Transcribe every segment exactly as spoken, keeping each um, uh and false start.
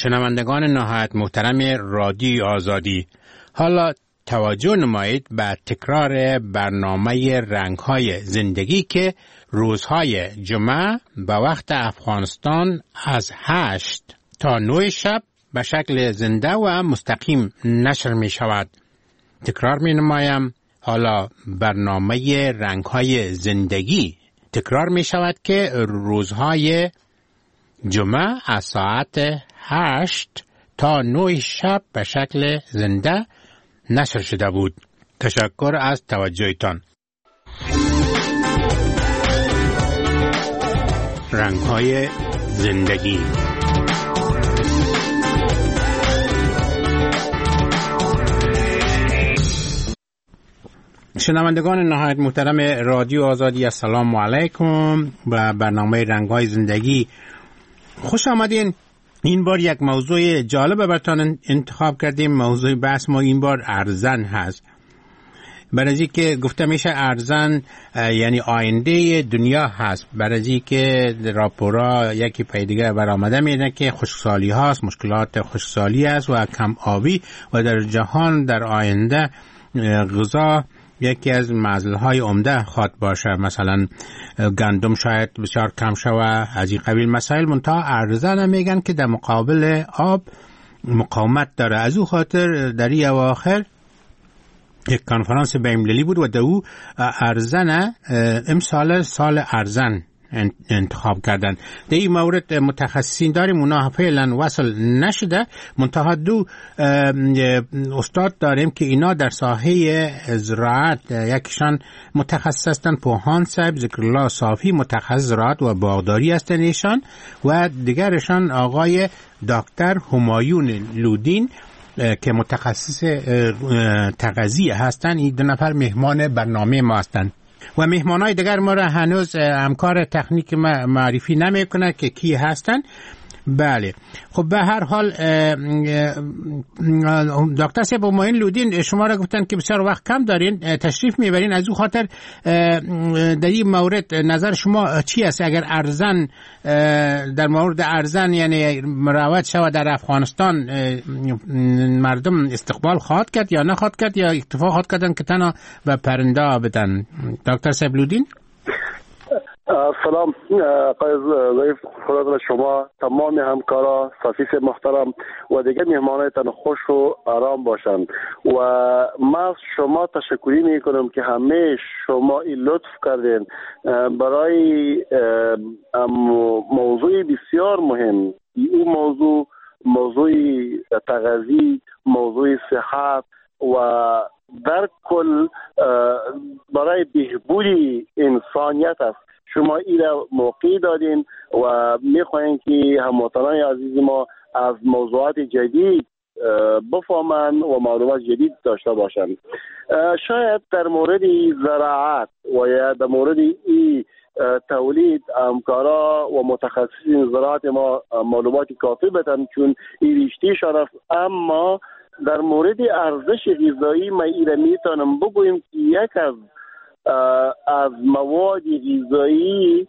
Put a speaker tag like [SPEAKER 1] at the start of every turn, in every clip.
[SPEAKER 1] شنوندگان نهایت محترم رادیوی آزادی، حالا توجه نمایید به تکرار برنامه رنگ‌های زندگی که روزهای جمعه به وقت افغانستان از هشت تا نه شب به شکل زنده و مستقیم نشر می شود. تکرار می نمایم، حالا برنامه رنگ‌های زندگی تکرار می شود که روزهای جمعه از ساعت هشت تا نه شب به شکل زنده نشر شده بود. تشکر از توجهتان. رنگ‌های زندگی. شنوندگان نهایت محترم رادیو آزادی، السلام علیکم. و برنامه رنگ‌های زندگی خوش آمدین. این بار یک موضوع جالب براتون انتخاب کردیم. موضوع بحث ما این بار ارزن هست. برای اینکه گفته میشه ارزن یعنی آینده دنیا هست. برای اینکه راپورا یکی پای دیگه برآمده میاد که خشکسالی هاست، مشکلات خشکسالی است و کم آبی و در جهان در آینده غذا یکی از مسائل عمده خواهد باشه. مثلا گندم شاید بسیار کم شود، از این قبیل مسائل. منتها ارزن میگن که در مقابل آب مقاومت داره. از او خاطر در این اواخر یک کنفرانس بین‌المللی بود و در او ارزن امسال سال ارزن انتخاب کردن. در این مورد متخصصین داریم، اونا فعلا وصل نشده. منتها دو استاد داریم که اینا در ساحه زراعت، یکیشان متخصص هستن، پوهان صاحب ذکرالله صافی متخصص زراعت و باغداری هستن ایشان، و دیگرشان آقای دکتر همایون لودین که متخصص تغذیه هستن. این دو نفر مهمان برنامه ما هستن و مهمانای دیگر ما را هنوز همکار تکنیک ما معرفی نمیکنه که کی هستن. بله، خب به هر حال دکتر صاحب همایون لودین شما را گفتن که بسیار وقت کم دارین، تشریف میبرین. از او خاطر در این مورد نظر شما چی است؟ اگر ارزن، در مورد ارزن یعنی مروج شود در افغانستان، مردم استقبال خواهد کرد یا نخواهد کرد، یا اکتفا خواهد کردن که تنها و پرنده بدن؟ دکتر صاحب لودین.
[SPEAKER 2] سلام آقای ضیف، خدا شما تمام همکارا صافیس محترم و دیگه مهمانایتان خوش و آرام باشند. و من شما تشکری می کنم که همه شما این لطف کردین برای موضوع بسیار مهم. این موضوع موضوع تغذیه، موضوع صحت و در کل برای بهبود انسانیت است. شما این را موقع دادین و میخواین که هموطنان عزیز ما از موضوعات جدید بفهمن و معلومات جدید داشته باشن. شاید در مورد زراعت و یا در مورد این تولید همکارا و متخصصین زراعت ما معلومات کافی بدن، چون این رشته شرف. اما در مورد ارزش غذایی ما این را میتونم بگویم که یک از از مواد غذایی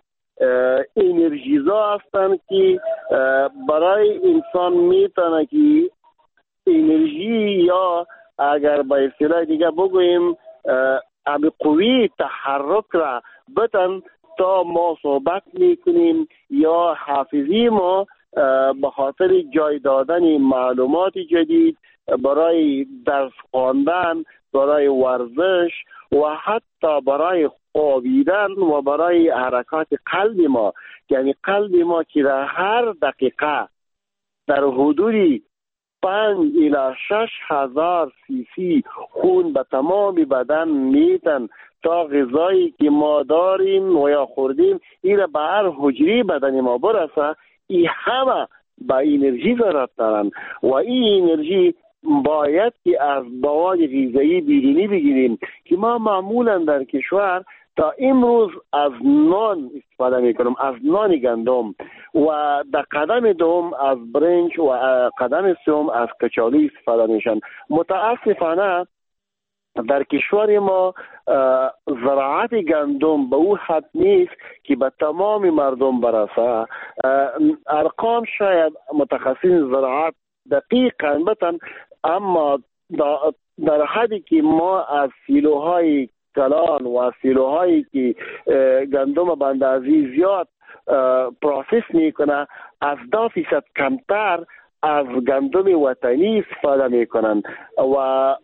[SPEAKER 2] انرژیزا هستند که برای انسان میتونه که انرژی، یا اگر به اصطلاح دیگه بگوییم ابی قوی تحرک را بتن تا ما صحبت میکنیم یا حافظی ما به خاطر جای دادن معلومات جدید، برای درس خواندن، برای ورزش و حتی برای خوابیدن و برای حرکات قلب ما. یعنی قلب ما که در هر دقیقه در حدود پنج الی شش هزار سی سی خون به تمام بدن میتن تا غذایی که ما داریم و یا خوردیم این به هر حجره بدن ما برسه. این همه به انرژی ضرورت دارن و این انرژی باید که از مواد غذایی بیرونی بگیریم که ما معمولا در کشور تا امروز از نان استفاده میکنم، از نان گندم، و در قدم دوم از برنج و قدم سوم از کچالو استفاده میشن. متاسفانه در کشور ما زراعت گندم به او حد نیست که به تمام مردم برسه. ارقام شاید متخصصین زراعت دقیقاً بتن، اما در حدی که ما از سیلوهای کلان و از سیلوهایی که گندم به اندازه زیاد پروسس میکنه از ده فیصد کمتر از گندم وطنی استفاده میکنن و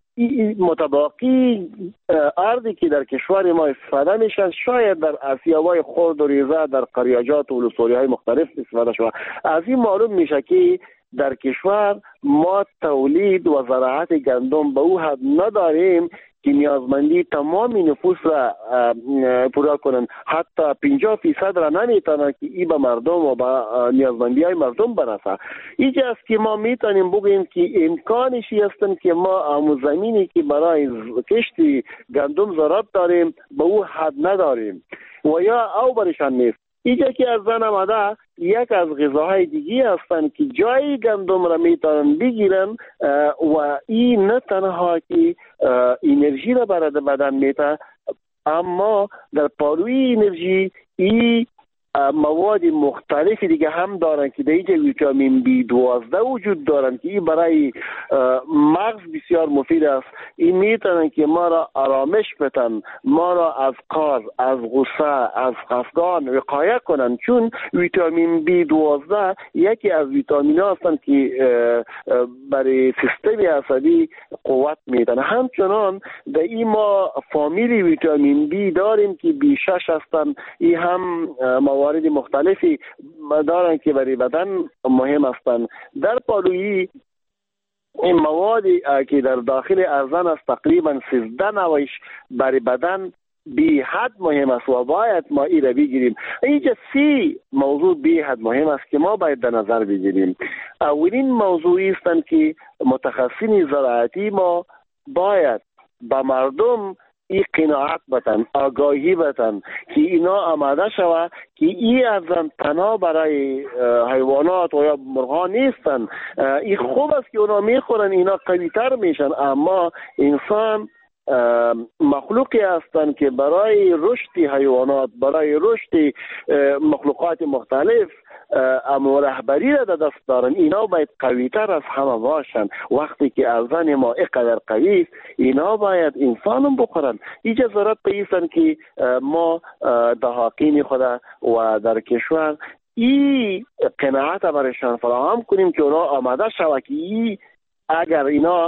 [SPEAKER 2] متباقی ارضی که در کشور ما استفاده میشن شاید در اسیابای خرد و ریزه در قریاجات و ولسوالی های مختلف استفاده شده. از این معلوم میشه که در کشور ما تولید و زراعت گندم به او حد نداریم که نیازمندی تمام نفوس را پورا کنن. حتی پنجاه فیصد را نمیتونن که ای به مردم و به نیازمندی های مردم برسه. اینجا است که ما میتونیم بگیم که امکانشی هستن که ما همون زمینی که برای کشت گندم ضرورت داریم به او حد نداریم و یا او برشان نیست. اینجا که از زن آمده یک از غذاهای دیگه هستند که جای گندم را میتونن بگیرن و این نه تنها که انرژی را برای بدن میته، اما در پالوی انرژی این مواد مختلفی دیگه هم دارن که در اینجا ویتامین بی دوازده وجود دارن که این برای مغز بسیار مفید است. این میتونن که ما را آرامش بدن، ما را از کار، از غصه، از خفگان وقایه کنن، چون ویتامین بی دوازده یکی از ویتامین ها هستن که برای سیستم عصبی قوت میدن. همچنان در این ما فامیلی ویتامین بی داریم که بی شش هستن، این هم موارد مختلفی دارن که برای بدن مهم هستند. در پالویی این موادی که در داخل ارزن است تقریبا سیزده نوعش برای بدن بی حد مهم است و باید ما این را بگیریم. اینجا سی موضوع بی حد مهم است که ما باید در نظر بگیریم. اولین موضوعی است که متخصصین زراعتی ما باید به مردم این قناعت بتن، آگاهی بتن که اینا آماده شوه که این از تنها برای حیوانات و یا مرغان نیستن. این خوب است که اونا میخورن، اینا قوی تر میشن، اما انسان مخلوقی هستند که برای رشد حیوانات، برای رشد مخلوقات مختلف اما رهبری را دست دارن. اینا باید قوی تر از همه باشن. وقتی که ارزن ما اینقدر قوی است، اینا باید انسانم بخورن. اینجا ضرورت پیستن که ما دهاقین خدا و در کشور این قناعت برشان فراهم کنیم که اونا آماده شوه که ای اگر اینا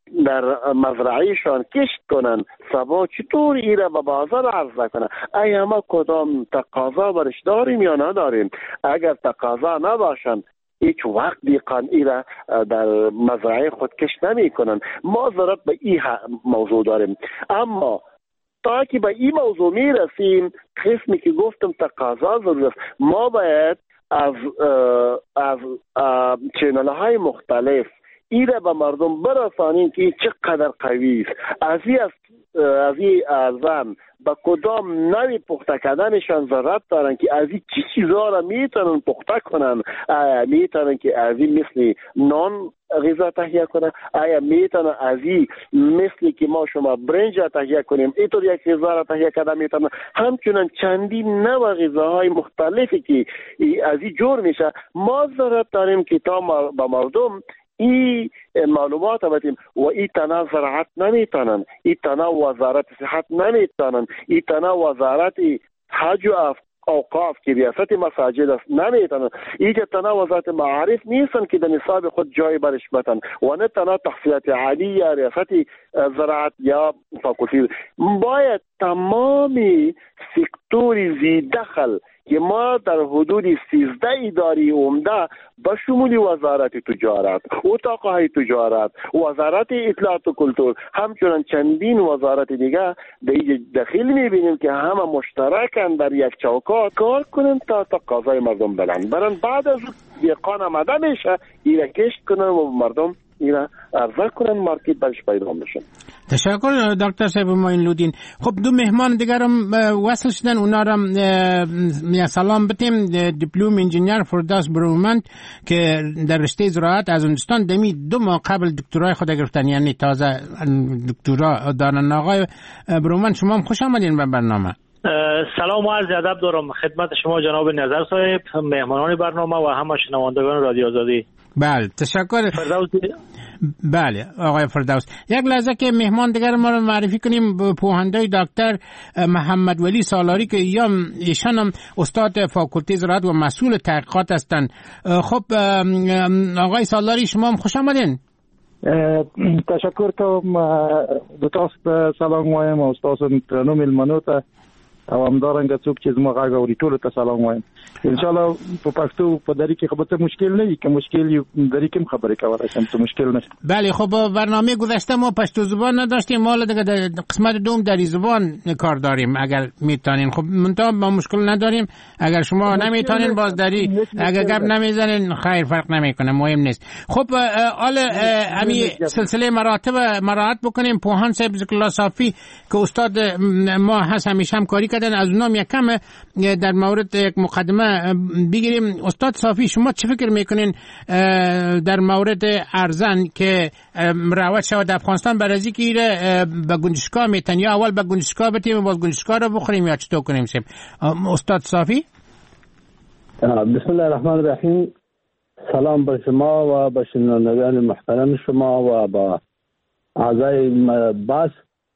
[SPEAKER 2] در مزرعهشان کشت کنن سبا چطور ایره به بازار عرضه کنن. ایا ما کدام تقاضا برش داریم یا نداریم؟ اگر تقاضا نباشن هیچ وقت دیقان ایره در مزرعه خود کشت نمی کنن. ما ضرورت به این موضوع داریم. اما تا که به این موضوع می رسیم، قسمی که گفتم تقاضا ضرورت است، ما باید از از چینل های مختلف ایره به مردم برسانیم که چقدر قوی است. از این از این ارزن با کدام نوی پخته کردنشان ضرورت دارن که از این چی چیزها را میتونن پخته کنن. آیا میتونن که از این مثل نان غذا تهیه کنن؟ آیا میتونن از این مثل که ما شما برنج تهیه کنیم اینطور یک غذا را تهیه کرده میتونن؟ همچنان چندین نوع غذاهای مختلفی که از این جور میشه. ما ضرورت داریم که تا با مردم این معلومات بدیم و این تنها زراعت نمیتونن، این تنها وزارت صحت نمیتونن، این تنها وزارت حج و اوقاف که ریاست مساجد است نمیتونن، اینجا تنها وزارت معارف نیستن که در نصاب خود جای برش بتن و نه تنها تحصیلات عالی یا ریاست زراعت یا فاکولتی. باید تمامی سکتور زی دخل که ما در حدود سیزده اداره عمده به شمول وزارت تجارت، اتاقهای تجارت، وزارت اطلاعات و کلتور، همچنان چندین وزارت دیگه در اینجا دخیل میبینیم که همه مشترکن در یک چوکات کار کنن تا تقاضای مردم بلند برن. بعد از دیقان آمده میشه ایره کشت کنن و مردم ایره عرضه کنن، مارکت برش پیدا میشن.
[SPEAKER 1] تشکر دکتر صاحب معین لودین. خب دو مهمان دیگر هم وصل شدن، اونا را سلام بتیم. دیپلم انجینیر فردوس برومند که در رشته زراعت از هندوستان دمی دو ماه قبل دکترای خود گرفتن، یعنی تازه دکترا دارن. آقای برومند شما هم خوش آمدین به برنامه.
[SPEAKER 3] سلام و عرض ادب دارم خدمت شما جناب نظر صاحب، مهمانان برنامه و همه شنوندگان رادیو آزادی.
[SPEAKER 1] بله تشکر.
[SPEAKER 3] فردوس.
[SPEAKER 1] بله آقای فردوس، یک لحظه که مهمان دیگر ما رو معرفی کنیم. پوهنده دکتر محمد ولی سالاری که یا ایشان هم استاد فاکولته زراعت و مسئول تحقیقات هستند. خب آقای سالاری شما هم خوش آمدین.
[SPEAKER 4] تشکر کوم د تاسو سلام وایم او تاسو ترنو ملمنو ته او همدارنګه څوک چې زما غږ اوري ټول ته سلام وایم. ان شاء الله په پښتو په دری کې خبره مشکل نه وي، که مشکل یو دری کې خبرې کولای شم، ته مشکل نه.
[SPEAKER 1] بله خب برنامه گذشته ما پشتو زبان نداشتیم، ما دیگه در قسمت دوم دری زبان کار داریم. اگر میتونین خب منتها ما مشکل نداریم، اگر شما نمیتونین باز دری اگر گپ نمیزنین خیر فرق نمیکنه، مهم نیست. خب حالا امی سلسله مراتب مراعات بکنیم. پوهان صاحب ذکر الله صافی که استاد ما هست همیشه هم کاری کردن، از اونام یکم در مورد یک مقدمه بگیریم. استاد صافی شما چه فکر میکنین در مورد ارزن که روایت شود افغانستان بر از اینکه به گنجشکا میتن، یا اول به گنجشکا بتیم باز گنجشکا رو بخوریم یا چطور کنیم؟ سیم استاد صافی.
[SPEAKER 5] بسم الله الرحمن الرحیم. سلام بر شما و به شنوندگان محترم شما و با اعضای بحث.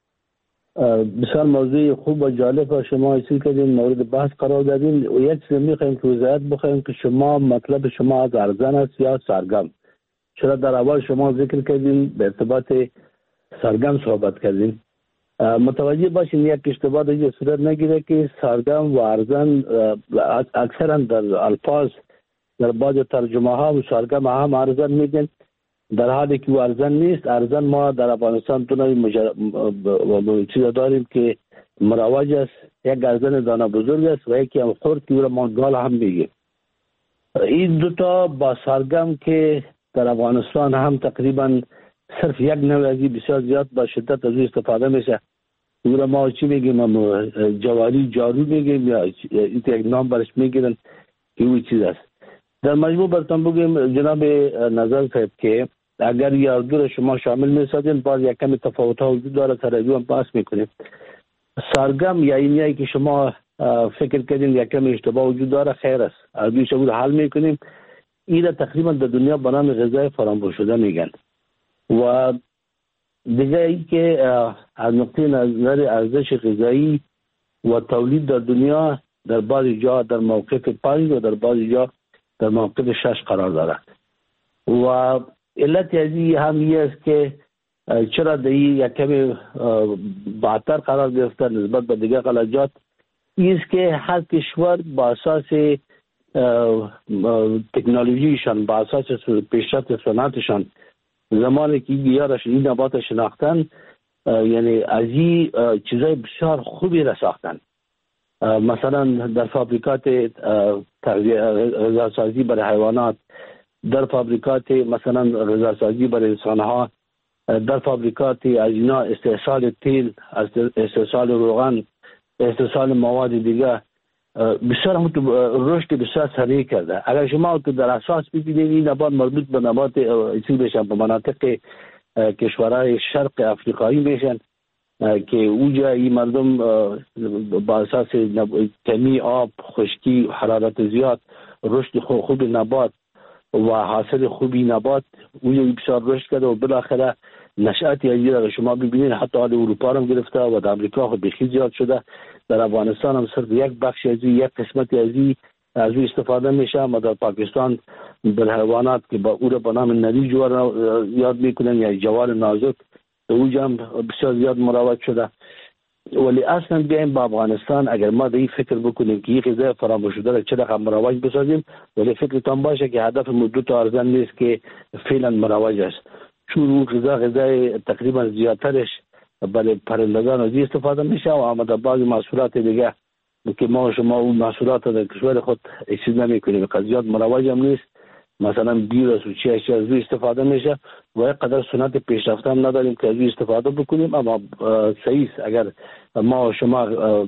[SPEAKER 5] بسیار موضوع خوب و جالب و شما اصیل کردین، مورد بحث قرار دادین. و یک چیز میخوایم که وضاحت بخوایم که شما مطلب شما از ارزن است یا سرگم. چرا در اول شما ذکر کردین به ارتباط سرگم صحبت کردین. متوجه باشین یک اشتباه دیگه صورت نگیره که سرگم و ارزن اکثرا در الفاظ در بعض ترجمه ها و سرگم هم ارزن میگن، در حالی که ارزن نیست. ارزن ما در افغانستان دونای مجرد چیز داریم که مروج است، یک ارزن دانه بزرگ است و یکی هم خورد که او را مانگال هم میگه. این دوتا با سرگم که در افغانستان هم تقریبا صرف یک نوع ازی بسیار زیاد با شدت از او استفاده میشه. او را ما چی میگیم؟ جواری جارو میگیم یا یک نام برش میگیرن که او چیز است. در مجموع برتون بگیم جناب نظر صاحب که اگر یا دور شما شامل میسازین باز یک کمی تفاوت ها وجود داره، ترجمه هم پاس میکنیم. سرگم یا اینیایی که شما فکر کردین یک کمی اشتباه وجود داره، خیر است، از دوی شبود حل میکنیم. این را تقریبا در دنیا به نام غذای فراموش شده میگن. و دیگه ای که از نقطه نظر ارزش غذایی و تولید در دنیا در بعضی جا در موقف پنج و در بعضی جا در موقف شش قرار دارد. و علت ازی هم یه است که چرا در این یک کمی بعدتر قرار گرفته نسبت به دیگه غلجات، این است که هر کشور با اساس تکنولوژیشان، با اساس پیشرفت صنعتشان، زمانی که گیارش این نبات شناختن، یعنی از این چیزای بسیار خوبی را ساختن. مثلا در فابریکات غذاسازی برای حیوانات، در فابریکات مثلا غذاسازی برای انسانها، در فابریکات از اینا استحصال تیل، استحصال روغن، استحصال مواد دیگه بسیار هم رشد بسیار سریع کرده. اگر شما تو در اساس ببینید این نبات مربوط به نبات چیز بشن به مناطق کشورهای شرق افریقایی میشن که اوجا این مردم با اساس کمی آب، خشکی، حرارت زیاد، رشد خوب نبات و حاصل خوبی نبات اوجا بسیار رشد کرده و بالاخره نشأتی از این شما ببینید حتی حال اروپا هم گرفته و در امریکا خود بخی زیاد شده. در افغانستان هم صرف یک بخش از یک قسمتی از این از او استفاده میشه. اما در پاکستان در حیوانات که با او را به نام نری جوار یاد میکنن یا جوار نازک اوجا هم بسیار زیاد مروج شده. ولی اصلا بیایم با افغانستان اگر ما در این فکر بکنیم که این غذای فراموش شده را چه رقم مروج بسازیم، ولی فکرتان باشه که هدف مدت ارزن نیست که فعلا مروج است، چون اون غذا غذای تقریبا زیادترش برای پرندگان از استفاده میشه و اما در بعضی محصولات دیگه که ما شما اون محصولات در کشور خود چیز نمیکنیم که زیاد مروج هم نیست. مثلا ویروس و چی اشیا از روی استفاده میشه و قدر سنت پیشرفته هم نداریم که از روی استفاده بکنیم. اما صحیح است اگر ما و شما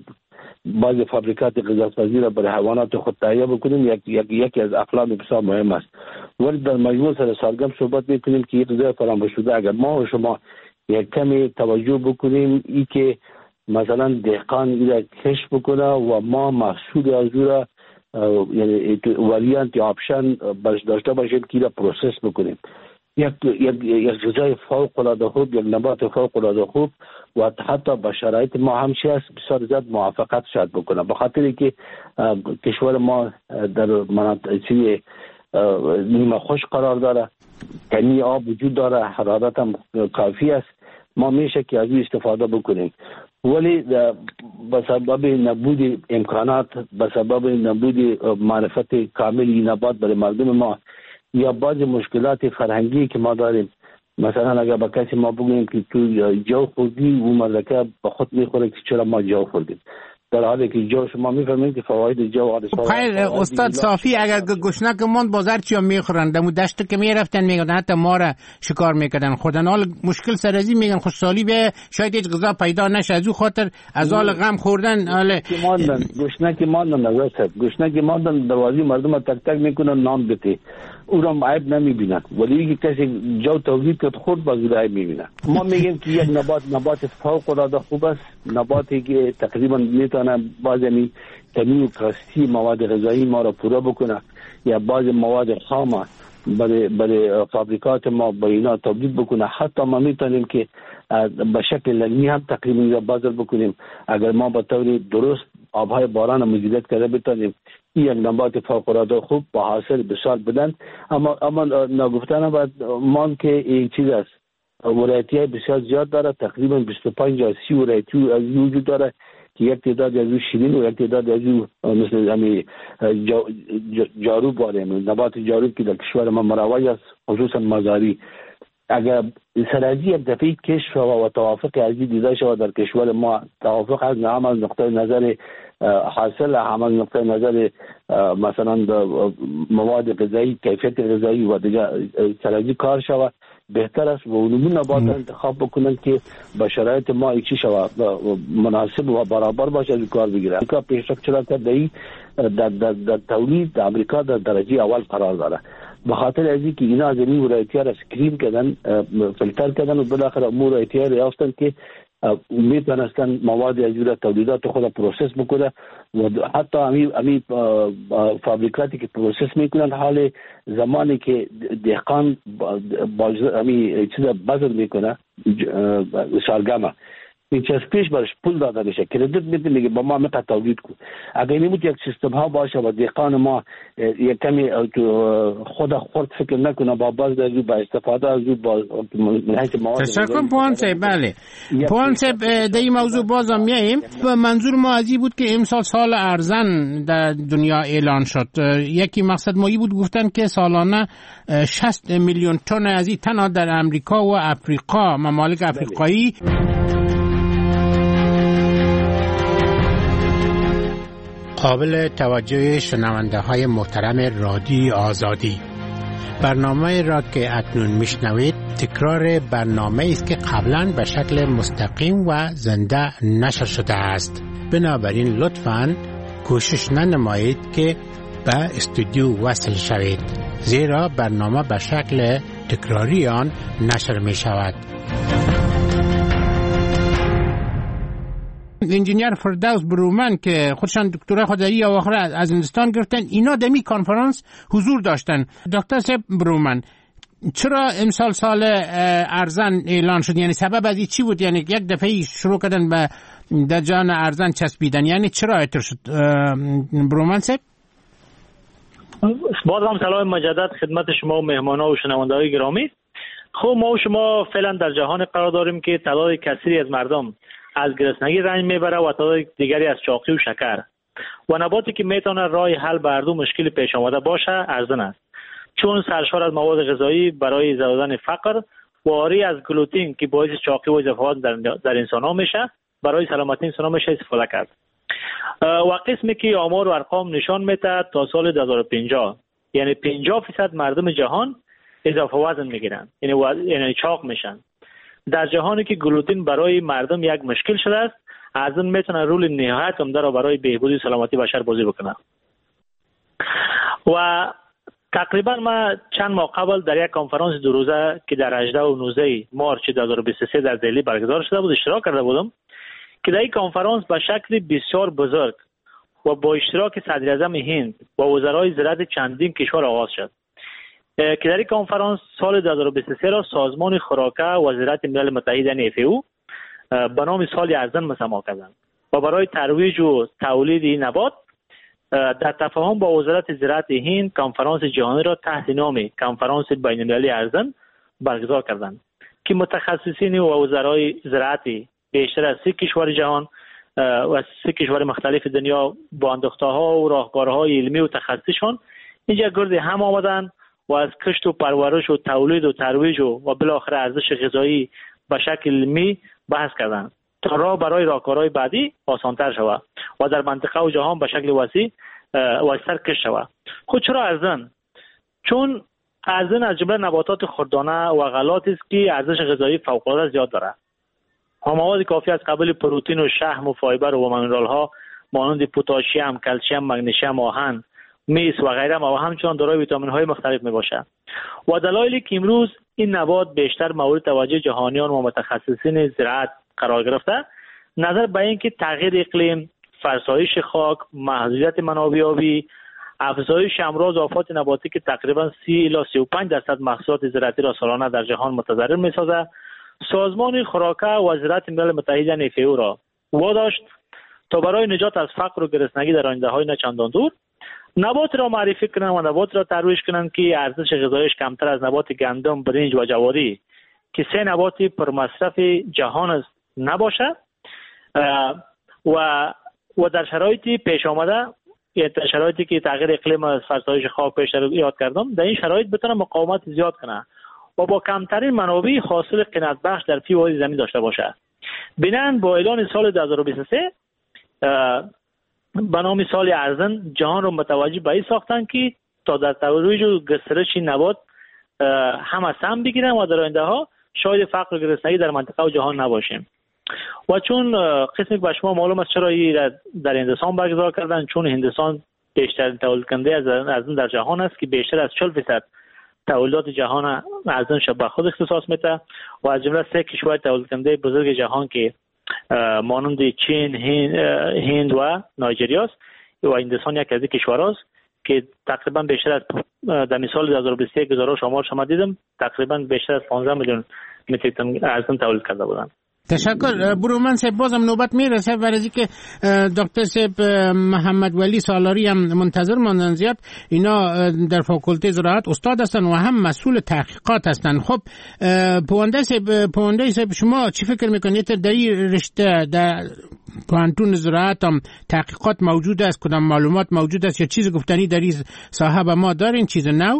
[SPEAKER 5] بعض فابریکات غذاپزی را برای حیوانات خود تهیه بکنیم، یک یک یکی از اقلام بسیار مهم است. ولی در مجموع سر سرگرم صحبت میکنیم که یک غذای فراموش شده اگر ما و شما یک کمی توجه بکنیم ای که مثلا دهقان ایرا کشف بکنه و ما محصول از او را یعنی وریانت یا آپشن برش داشته باشیم که ایرا پروسس بکنیم. یک یک یک غذای فوق العاده خوب، یک نبات فوق العاده خوب و حتی با شرایط ما هم چی است بسیار زیاد موافقت شاید بکنه، به خاطر که کشور ما در مناطق چی نیمه خشک قرار داره، کمی آب وجود داره، حرارت هم کافی است، ما میشه که از این استفاده بکنیم. ولی به سبب نبود امکانات، به سبب نبود معرفت کامل نبات برای مردم ما یا بعض مشکلات فرهنگی که ما داریم، مثلا اگر با کسی ما بگوییم که تو جو خوردی و مزدکه با خود میخوره که چرا ما جو خوردیم، در حالی که جو شما میفهمید که فواید جو
[SPEAKER 1] خیر استاد صافی اگر گشنک ماند بازار چیا میخورن دمو دشت که میرفتن میگن حتی ما را شکار میکردن خوردن، حال مشکل سرازی میگن خوشحالی به شاید هیچ غذا پیدا نشه از او خاطر از حال غم خوردن. حالا
[SPEAKER 5] ماندن گشنک ماندن نظر صاحب گشنک ماندن دروازی مردم تک تک میکنن نام بده او را عیب نمیبینن، ولی که کسی جو تولید کرد خود باز عیب میبینن. ما میگیم که یک نبات نبات فوق العاده خوب است، نباتی که تقریبا میتونه بعضی کمی و کاستی مواد غذایی ما را پورا بکنه یا بعضی مواد خام برای برای فابریکات ما با اینا تولید بکنه. حتی ما میتونیم که به شکل لگنی هم تقریبا بازار بکنیم اگر ما با طور درست آبهای باران مدیریت کرده بتونیم این یک نبات فوق العاده خوب با حاصل بسیار بدن. اما اما نگفتن باید مان که این چیز است ورایتی های بسیار زیاد داره، تقریبا بیست و پنج تا سی ورایتی از وجود داره که یک تعداد از او شیرین و یک تعداد از او مثل همین جاروب واره نبات جاروب که در کشور ما مروج است، خصوصا مزاری. اگر سرازی یک دفعه کشف و توافق ازی دیده شود در کشور ما، توافق از هم از نقطه نظر حاصل، هم از نقطه نظر مثلا مواد غذایی، کیفیت غذایی و دیگه سرازی کار شود بهتر است و اونمون نبات انتخاب بکنن که با شرایط ما ایچی شود مناسب و برابر باشه از کار بگیره. امریکا پیشرفت چرا کرده در در در تولید امریکا در درجه اول قرار داره، به خاطر ازی که اینا از این ورایتی را اسکرین کردن، فیلتر کردن و بالاخره امور ورایتی را یافتن که میتونستن مواد از را تولیدات خود پروسس بکنه و حتی همین همین فابریکاتی که پروسس میکنن حال زمانی که دهقان همین چیزا بذر میکنه سرگرم هیچ از پیش برش پول داده میشه، کردیت میده میگه با ما میخواد تولید کن. اگر نمود یک سیستم ها باشه و دهقان ما یک کمی خود خود فکر نکنه با باز از با استفاده از با منحص مواد.
[SPEAKER 1] تشکر پوان صاحب. بله پوان صاحب در این موضوع بازم میاییم. منظور ما ازی بود که امسال سال ارزن در دنیا اعلان شد. یکی مقصد مایی بود گفتن که سالانه شصت میلیون تن از این تنها در امریکا و افریقا ممالک افریقایی. قابل توجه شنونده های محترم رادیوی آزادی، برنامه را که اکنون میشنوید تکرار برنامه است که قبلا به شکل مستقیم و زنده نشر شده است. بنابراین لطفاً کوشش ننمایید که به استودیو وصل شوید، زیرا برنامه به شکل تکراری آن نشر می شود. انجینیر فردوس برومن که خودشان دکترا خدایی آخر از هندوستان گرفتن، اینا دمی کنفرانس حضور داشتن. دکتر صاحب برومن، چرا امسال سال ارزن اعلان شد؟ یعنی سبب از این چی بود؟ یعنی یک دفعه شروع کردن به در جان ارزن چسبیدن، یعنی چرا اینطور شد برومن صاحب؟
[SPEAKER 3] باز هم سلام مجدد خدمت شما و مهمانان و شنونده‌های گرامی. خب ما و شما فعلا در جهان قرار داریم که تعداد کثیری از مردم از گرسنگی رنج میبره و تعداد دیگری از چاقی و شکر و نباتی که میتونه راه حل بر دو مشکل پیش آمده باشه ارزن است، چون سرشار از مواد غذایی برای زدودن فقر و عاری از گلوتین که باعث چاقی و ضعف در, در انسان ها میشه برای سلامتی انسان ها میشه استفاده کرد. و قسمی که آمار و ارقام نشان میده تا سال دو هزار و پنجاه یعنی پنجاه فیصد مردم جهان اضافه وزن میگیرن، یعنی وز... یعنی چاق میشن. در جهانی که گلوتین برای مردم یک مشکل شده است، ارزن میتونه رول نهایت عمده را برای بهبود سلامتی بشر بازی بکنه. و تقریبا ما چند ماه قبل در یک کنفرانس دو روزه که در هجده و نوزده مارچ دو هزار و بیست و سه در دهلی برگزار شده بود اشتراک کرده بودم، که در این کنفرانس به شکل بسیار بزرگ و با اشتراک صدر اعظم هند و وزرای زراعت چندین کشور آغاز شد، که در این کنفرانس سال دو هزار و بیست و سه را سازمان خوراک و زراعت ملل متحد اف ای او به نام سال ارزن مسما کردند و برای ترویج و تولید نبات در تفاهم با وزارت زراعت هند کنفرانس جهانی را تحت نام کنفرانس بین المللی ارزن برگزار کردند که متخصصین و وزرای زراعت بیشتر از سی کشور جهان و سی کشور مختلف دنیا با انداخته‌ها و راهکارهای علمی و تخصصیشان اینجا گرد هم آمدند و از کشت و پرورش و تولید و ترویج و, و بالاخره ارزش غذایی به شکل علمی بحث کردند تا راه برای راهکارهای بعدی آسان‌تر شود و در منطقه و جهان به شکل وسیع وسیع‌تر کشت شود. خود چرا ارزن؟ چون ارزن از جمله نباتات خوردانه و غلاتی است که ارزش غذایی فوق‌العاده زیاد دارد. مواد کافی از قبل پروتئین و شحم و فایبر و مینرال‌ها مانند پتاسیم، کلسیم، مگنیسیم، آهن، مس و غیره و همچنین دارای ویتامین‌های مختلف میباشد. و دلایلی که امروز این نبات بیشتر مورد توجه جهانیان و متخصصین زراعت قرار گرفته، نظر به اینکه تغییر اقلیم، فرسایش خاک، محدودیت منابع آبی، افزایش امراض و آفات نباتی که تقریبا سی الی سی و پنج درصد محصولات زراعتی را سالانه در جهان متضرر می‌سازد، سازمان خوراک و زراعت ملل متحد اف ای او را واداشت تا برای نجات از فقر و گرسنگی در آینده‌های نه چندان دور نبات را معرفی کنند و نبات را ترویج کنند که ارزش غذایش کمتر از نبات گندم، برنج و جواری که سه نبات پرمصرف جهان است نباشد و و در شرایطی پیش آمده، یعنی شرایطی که تغییر اقلیم از فرسایش خاک پیش رو یاد کردم، در این شرایط بتونه مقاومت زیاد کنه و با کمترین منابع حاصل قناعت بخش در فی وادی زمین داشته باشه. بنابراین با اعلان سال دو هزار و بیست و سه به نام سال ارزن جهان رو متوجه به این ساختن که تا در ترویج و گسترش نبات هم از هم بگیرن و در آینده ها شاید فقر و گرسنگی در منطقه و جهان نباشیم. و چون قسمی به شما معلوم است چرا این در هندوستان برگزار کردن، چون هندوستان بیشتر تولید کننده از ارزن در جهان است که بیشتر از چهل درصد تولیدات جهان ارزن شب به خود اختصاص میده و از جمله سه کشور تولید کننده بزرگ جهان که مانند چین، هند, هند و نایجریا است و هندوستان یک از این کشورهاست که تقریبا بیشتر از در مثال دو هزار و بیست و یک گزارش شمار شما دیدم تقریبا بیشتر از پانزده میلیون متریک تن ارزن تولید کرده بودند.
[SPEAKER 1] تشکر. برومن صاحب بازم نوبت میرسه ورزی که دکتر صاحب محمد ولی سالاری هم منتظر ماندن زیاد. اینا در فاکولته زراعت استاد هستن و هم مسئول تحقیقات هستن. خب پوانده صاحب پوانده صاحب شما چی فکر میکنید در این رشته در پوانتون زراعت هم تحقیقات موجود است؟ کدام معلومات موجود است یا چیز گفتنی در این صاحب ما دارین چیز نو؟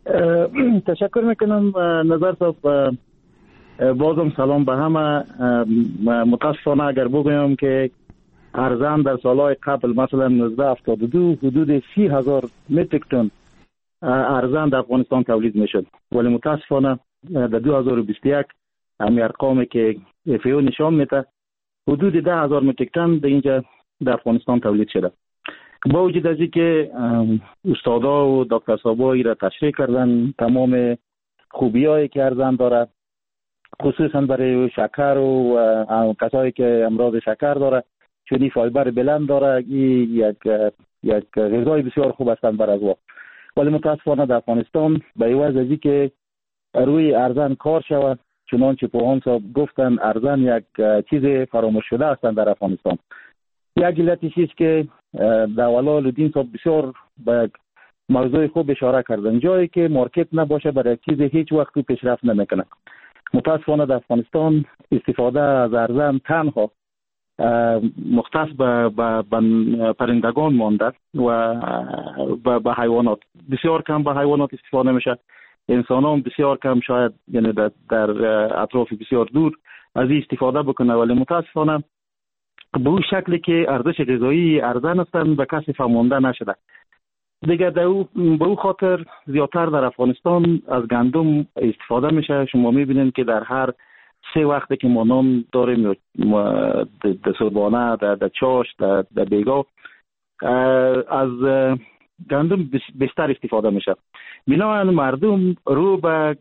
[SPEAKER 4] تشکر میکنم نظر صاحب. بازم سلام به همه. متاسفانه اگر بگویم که ارزن در سالهای قبل مثلا نوزده هفتاد و دو حدود سی هزار متریک تن ارزن در افغانستان تولید میشد، ولی متاسفانه در دو هزار و بیست و یک همی ارقامی که اف ای او نشان میده حدود ده هزار متریک تن در اینجا در افغانستان تولید شده. با وجود از اینکه استادا و دکتر صاحبایی را تشریح کردن تمام خوبیایی که ارزن داره، خصوصا برای شکر و کسایی که امراض شکر داره، چون فایبر بلند داره، یک یک غذای بسیار خوب هستند برای ازوا. ولی متاسفانه در افغانستان به عوض از اینکه روی ارزن کار شود، چنانچه پوهان صاحب گفتن ارزن یک چیز فراموش شده هستند در افغانستان. یک علتش است که دولال الدین صاحب بسیار به موضوع خوب اشاره کردن، جایی که مارکت نباشه برای چیز هیچ وقت پیشرفت نمیکنه. متاسفانه در افغانستان استفاده از ارزن تنها مختص به پرندگان مانده و به حیوانات، بسیار کم به حیوانات استفاده میشه. انسان هم بسیار کم شاید یعنی در, در اطراف بسیار دور از این استفاده بکنه، ولی متاسفانه به اون شکلی که ارزش غذایی ارزن هستن به کسی فهمانده نشده. دیگه در او به او خاطر زیادتر در افغانستان از گندم استفاده میشه. شما میبینید که در هر سه وقتی که ما نان داریم در صبحانه، در چاش، در بیگاه از گندم بیشتر استفاده میشه. بنابراین مردم رو به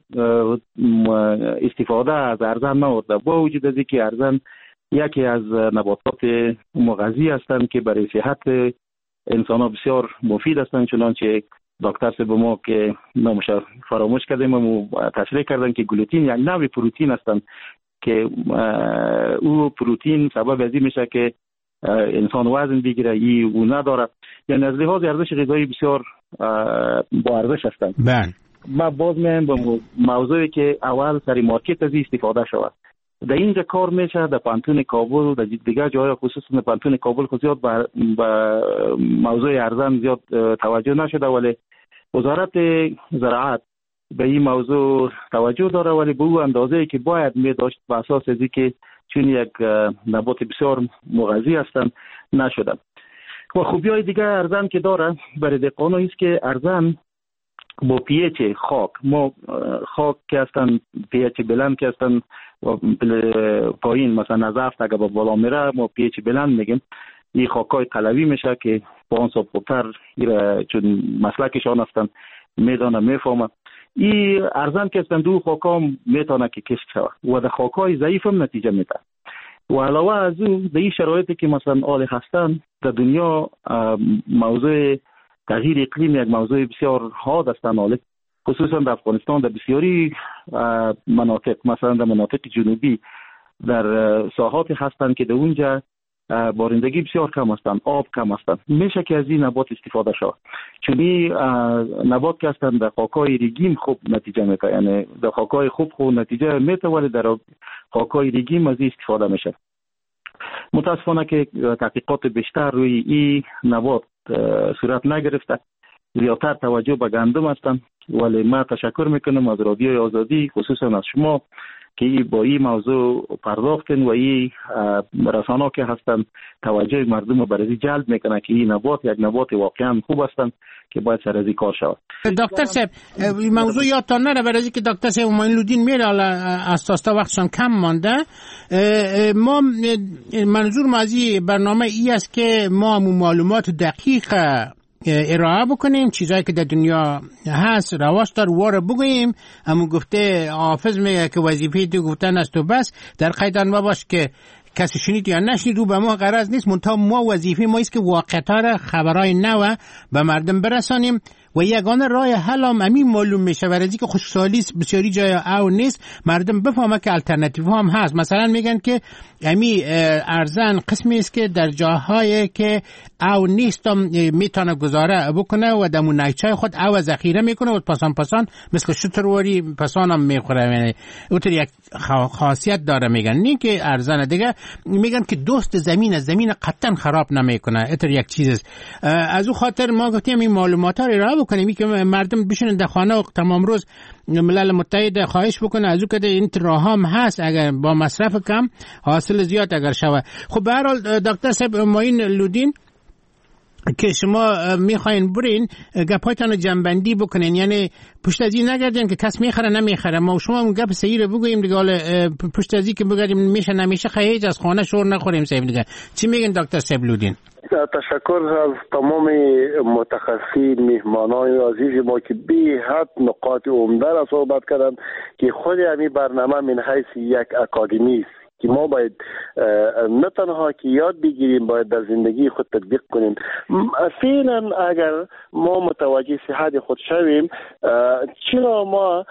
[SPEAKER 4] استفاده از ارزن نورده، با وجود از اینکه ارزن یکی از نباتات مغذی هستند که برای صحت انسان ها بسیار مفید هستند. چنانچه دکتر صاحب ما که نامش فراموش کردیم و تشریح کردن که گلوتین یعنی نوع پروتئین هستند که او پروتئین سبب از این میشه که انسان وزن بگیره، ای او نداره. یعنی از لحاظ ارزش غذایی بسیار با ارزش هستند.
[SPEAKER 1] بله.
[SPEAKER 4] ما باز میایم به موضوعی که اول سری مارکت از استفاده شود. در اینجا کار میشه در پانتون کابل، در دیگر جای خصوصا در پانتون کابل خود زیاد به موضوع ارزن زیاد توجه نشده، ولی وزارت زراعت به این موضوع توجه داره، ولی به اون اندازه‌ای که باید می داشت به اساس از اینکه چون یک نبات بسیار مغذی هستند نشده. و خوبیای دیگه ارزن که داره برای دهقانا است که ارزن با پی اچ خاک، ما خاک که هستن پی اچ بلند که هستن و پایین مثلا از هفت اگه با بالا میره ما پی اچ بلند میگیم. این خاکای قلوی میشه که با آن صاحب خوبتر چون مسلکشان هستن میدانه میفهمه. این ارزن که هستن دو خاکا میتونه که کشت شود و در خاکای ضعیف هم نتیجه میده. و علاوه از او در این شرایطی که مثلا آل هستن در دنیا موضوع تغییر اقلیم یک موضوع بسیار حاد است. آل خصوصا در افغانستان در بسیاری مناطق مثلا در مناطق جنوبی در ساحاتی هستند که در اونجا بارندگی بسیار کم هستند، آب کم هستند. میشه که از این نبات استفاده شود چون این نبات که هستند در خاکای ریگیم خوب نتیجه میده، یعنی در خاکای خوب خوب نتیجه میده ولی در خاکای ریگیم از این استفاده میشه. متاسفانه که تحقیقات بیشتر روی این نبات صورت نگرفته، زیادتر توجه به گندم هستند. ولی من تشکر میکنم از رادیوی آزادی خصوصا از شما که با این موضوع پرداختن و این رسانه‌ها که هستند توجه مردم رو برای جلب میکنه که این نبات یک نبات واقعا خوب هستند که باید سر از این کار شود.
[SPEAKER 1] دکتر صاحب موضوع یادتان نره برای اینکه دکتر صاحب همایون لودین میره اساسا وقتشان کم مانده. ما منظور ما از این برنامه ای است که ما معلومات دقیق ارائه بکنیم، چیزایی که در دنیا هست رواج دار واره بگوییم. همون گفته حافظ میگه که وظیفه تو گفتن است و بس، در قیدان ما باش که کسی شنید یا نشنید رو به ما غرض نیست، منتها ما وظیفه ما است که واقعیت‌ها را خبرای نو به مردم برسانیم و یگانه راه حل هم همین معلوم میشه برای اینکه خوشحالی بسیاری جای او نیست، مردم بفهمه که الटरनेटिव هم هست. مثلا میگن که امی ارزن قسمی است که در جاهایی که او نیست میتونه گزاره بکنه و دمون نیچای خود او ذخیره میکنه و پاسان پاسان مثل شترواری پاسان هم میخوره. یعنی اونطور یک خاصیت داره. میگن نه که ارزن دیگه میگن که دوست زمین از زمین قطعا خراب نمیکنه. اونطور یک چیز است. از اون خاطر ما گفتیم این معلومات رو بکنیم که مردم بشینن در خانه و تمام روز ملل متحد خواهش بکنه از او که این راه هم هست اگر با مصرف کم حاصل زیاد اگر شود. خب به هر حال دکتر صاحب همایون لودین که شما میخواین برین گپایتان رو جنبندی بکنین، یعنی پشت از این نگردین که کس میخره نمیخره، ما شما اون گپ صحیح رو بگوییم دیگه. حالا پشت از این که بگردیم میشه نمیشه خیلی از خانه شور نخوریم. صاحب دیگه چی میگین دکتر صاحب لودین؟
[SPEAKER 2] تشکر از تمام متخصصین مهمانان عزیز ما که بی حد نقاط عمده را صحبت کردند که خود همین برنامه من حیث یک اکادمی است که ما باید نه تنها که یاد بگیریم، باید در زندگی خود تطبیق کنیم. فعلا اگر ما متوجه صحت خود شویم، چرا ما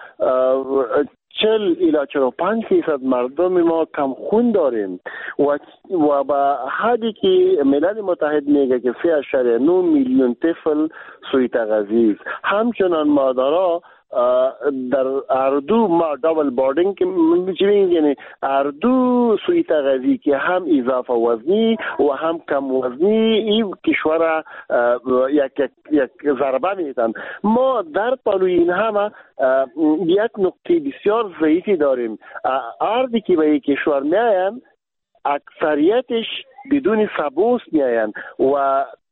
[SPEAKER 2] چل الی چل و پنج فیصد مردم ما کم خون داریم و و با حدی که ملل متحد میگه که سه اشاریه نه میلیون طفل سوی تغذیه، همچنان مادرها در اردو ما دابل بوردینگ که میگیم، یعنی اردو سوی تغذیه که هم اضافه وزنی و هم کم وزنی این کشور یک یک یک ضربه میدن. ما در پلوی این همه یک نقطه بسیار ضعیفی داریم. اردی که به این کشور میاین اکثریتش بدون سبوس میاین و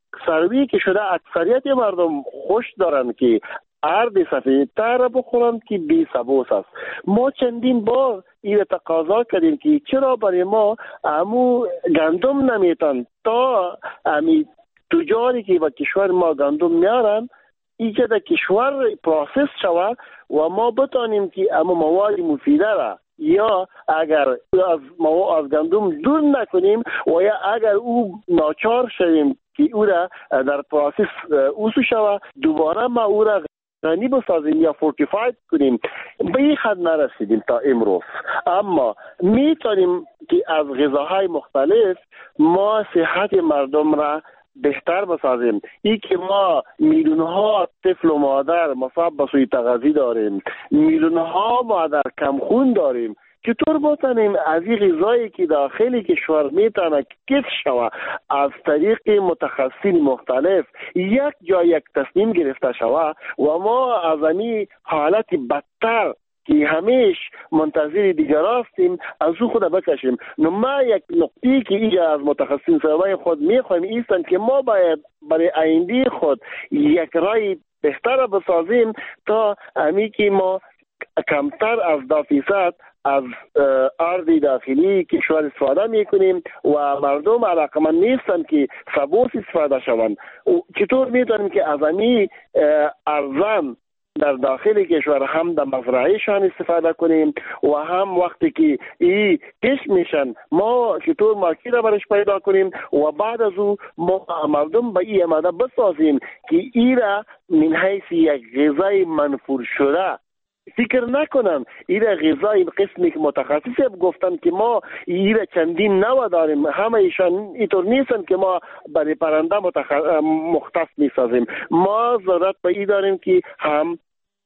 [SPEAKER 2] سروی که شده اکثریت مردم خوش دارن که ارد سفید تر بخورن که بی سبوس است. ما چندین بار این تقاضا کردیم که چرا برای ما امو گندم نمیتن تا امی تجاری که با کشور ما گندم میارن اینکه در کشور پروسس شود و ما بتانیم که امو مواد مفیده را یا اگر از ما از گندم دور نکنیم و یا اگر او ناچار شویم که او را در پروسس اوسو شود دوباره ما او را غنی بسازیم یا فورتیفاید کنیم به این حد نرسیدیم تا امروز. اما میتونیم که از غذاهای مختلف ما صحت مردم را بهتر بسازیم. این که ما میلیون ها طفل و مادر مصاب به سوء تغذیه داریم، میلیون ها مادر کمخون داریم، چطور بتانیم از این غذایی که داخلی کشور میتونه کیف شود از طریق متخصصین مختلف یک جا یک تصمیم گرفته شود و ما از این حالت بدتر که همیش منتظر دیگر هستیم از او خود بکشیم. نو ما یک نقطی که اینجا از متخصصین سروای خود میخوایم ایستن که ما باید برای آینده خود یک رای بهتر بسازیم تا امی که ما کمتر از دو فیصد از ارض داخلی کشور استفاده میکنیم و مردم علاقمند نیستن که سبوس استفاده شوند. چطور میتونیم که از امی ارزان در داخل کشور هم در مزرعهشان استفاده کنیم و هم وقتی که ای کش میشن ما چطور مارکت را برش پیدا کنیم و بعد از او ما مردم به این اماده بسازیم که ای را من حیث یک غذای منفور شده فکر نکنن. ایره غذای قسمی که متخصصی گفتن که ما ایره چندین نوع داریم، همه ایشان اینطور نیستن که ما برای پرنده متخ... مختص میسازیم. ما ضرورت به این داریم که هم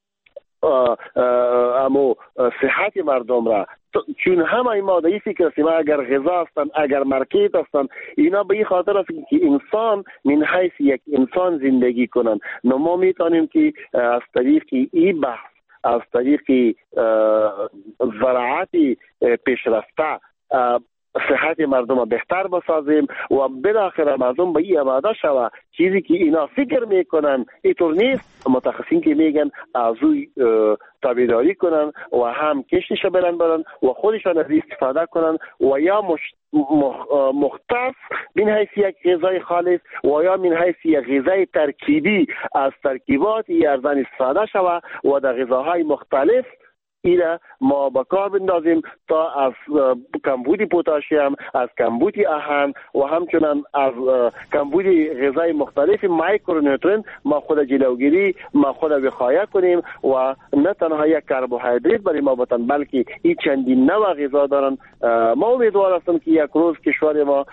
[SPEAKER 2] امو صحت مردم را، چون همه ما در این فکر هستیم اگر غذا هستن اگر مارکت هستن اینا به این خاطر هست که انسان من حیث یک انسان زندگی کنن. نو ما میتونیم که از طریق این بحث از طریق زراعت پیشرفته صحت مردم را بهتر بسازیم و بالاخره مردم به این آماده شوه چیزی که اینا فکر میکنن اینطور نیست. متخصصین که میگن از اوی تابعداری کنن و هم کشتش برن برن و خودشان از استفاده کنن و یا مش... مختص من حیث یک غذای خالص و یا من حیث یک غذای ترکیبی از ترکیبات ارزان استفاده شوه و در غذاهای مختلف ایره ما با کار بندازیم تا از کمبود پتاسیم، از کمبود اهن و همچنان از کمبود غذای مختلف مایکرونوترینت ما خود جلوگیری ما خود وقایه کنیم و نه تنها یک کربوهیدرات برای ما بتن بلکه این چندین نوع غذا دارن. ما امیدوار هستم که یک روز کشور ما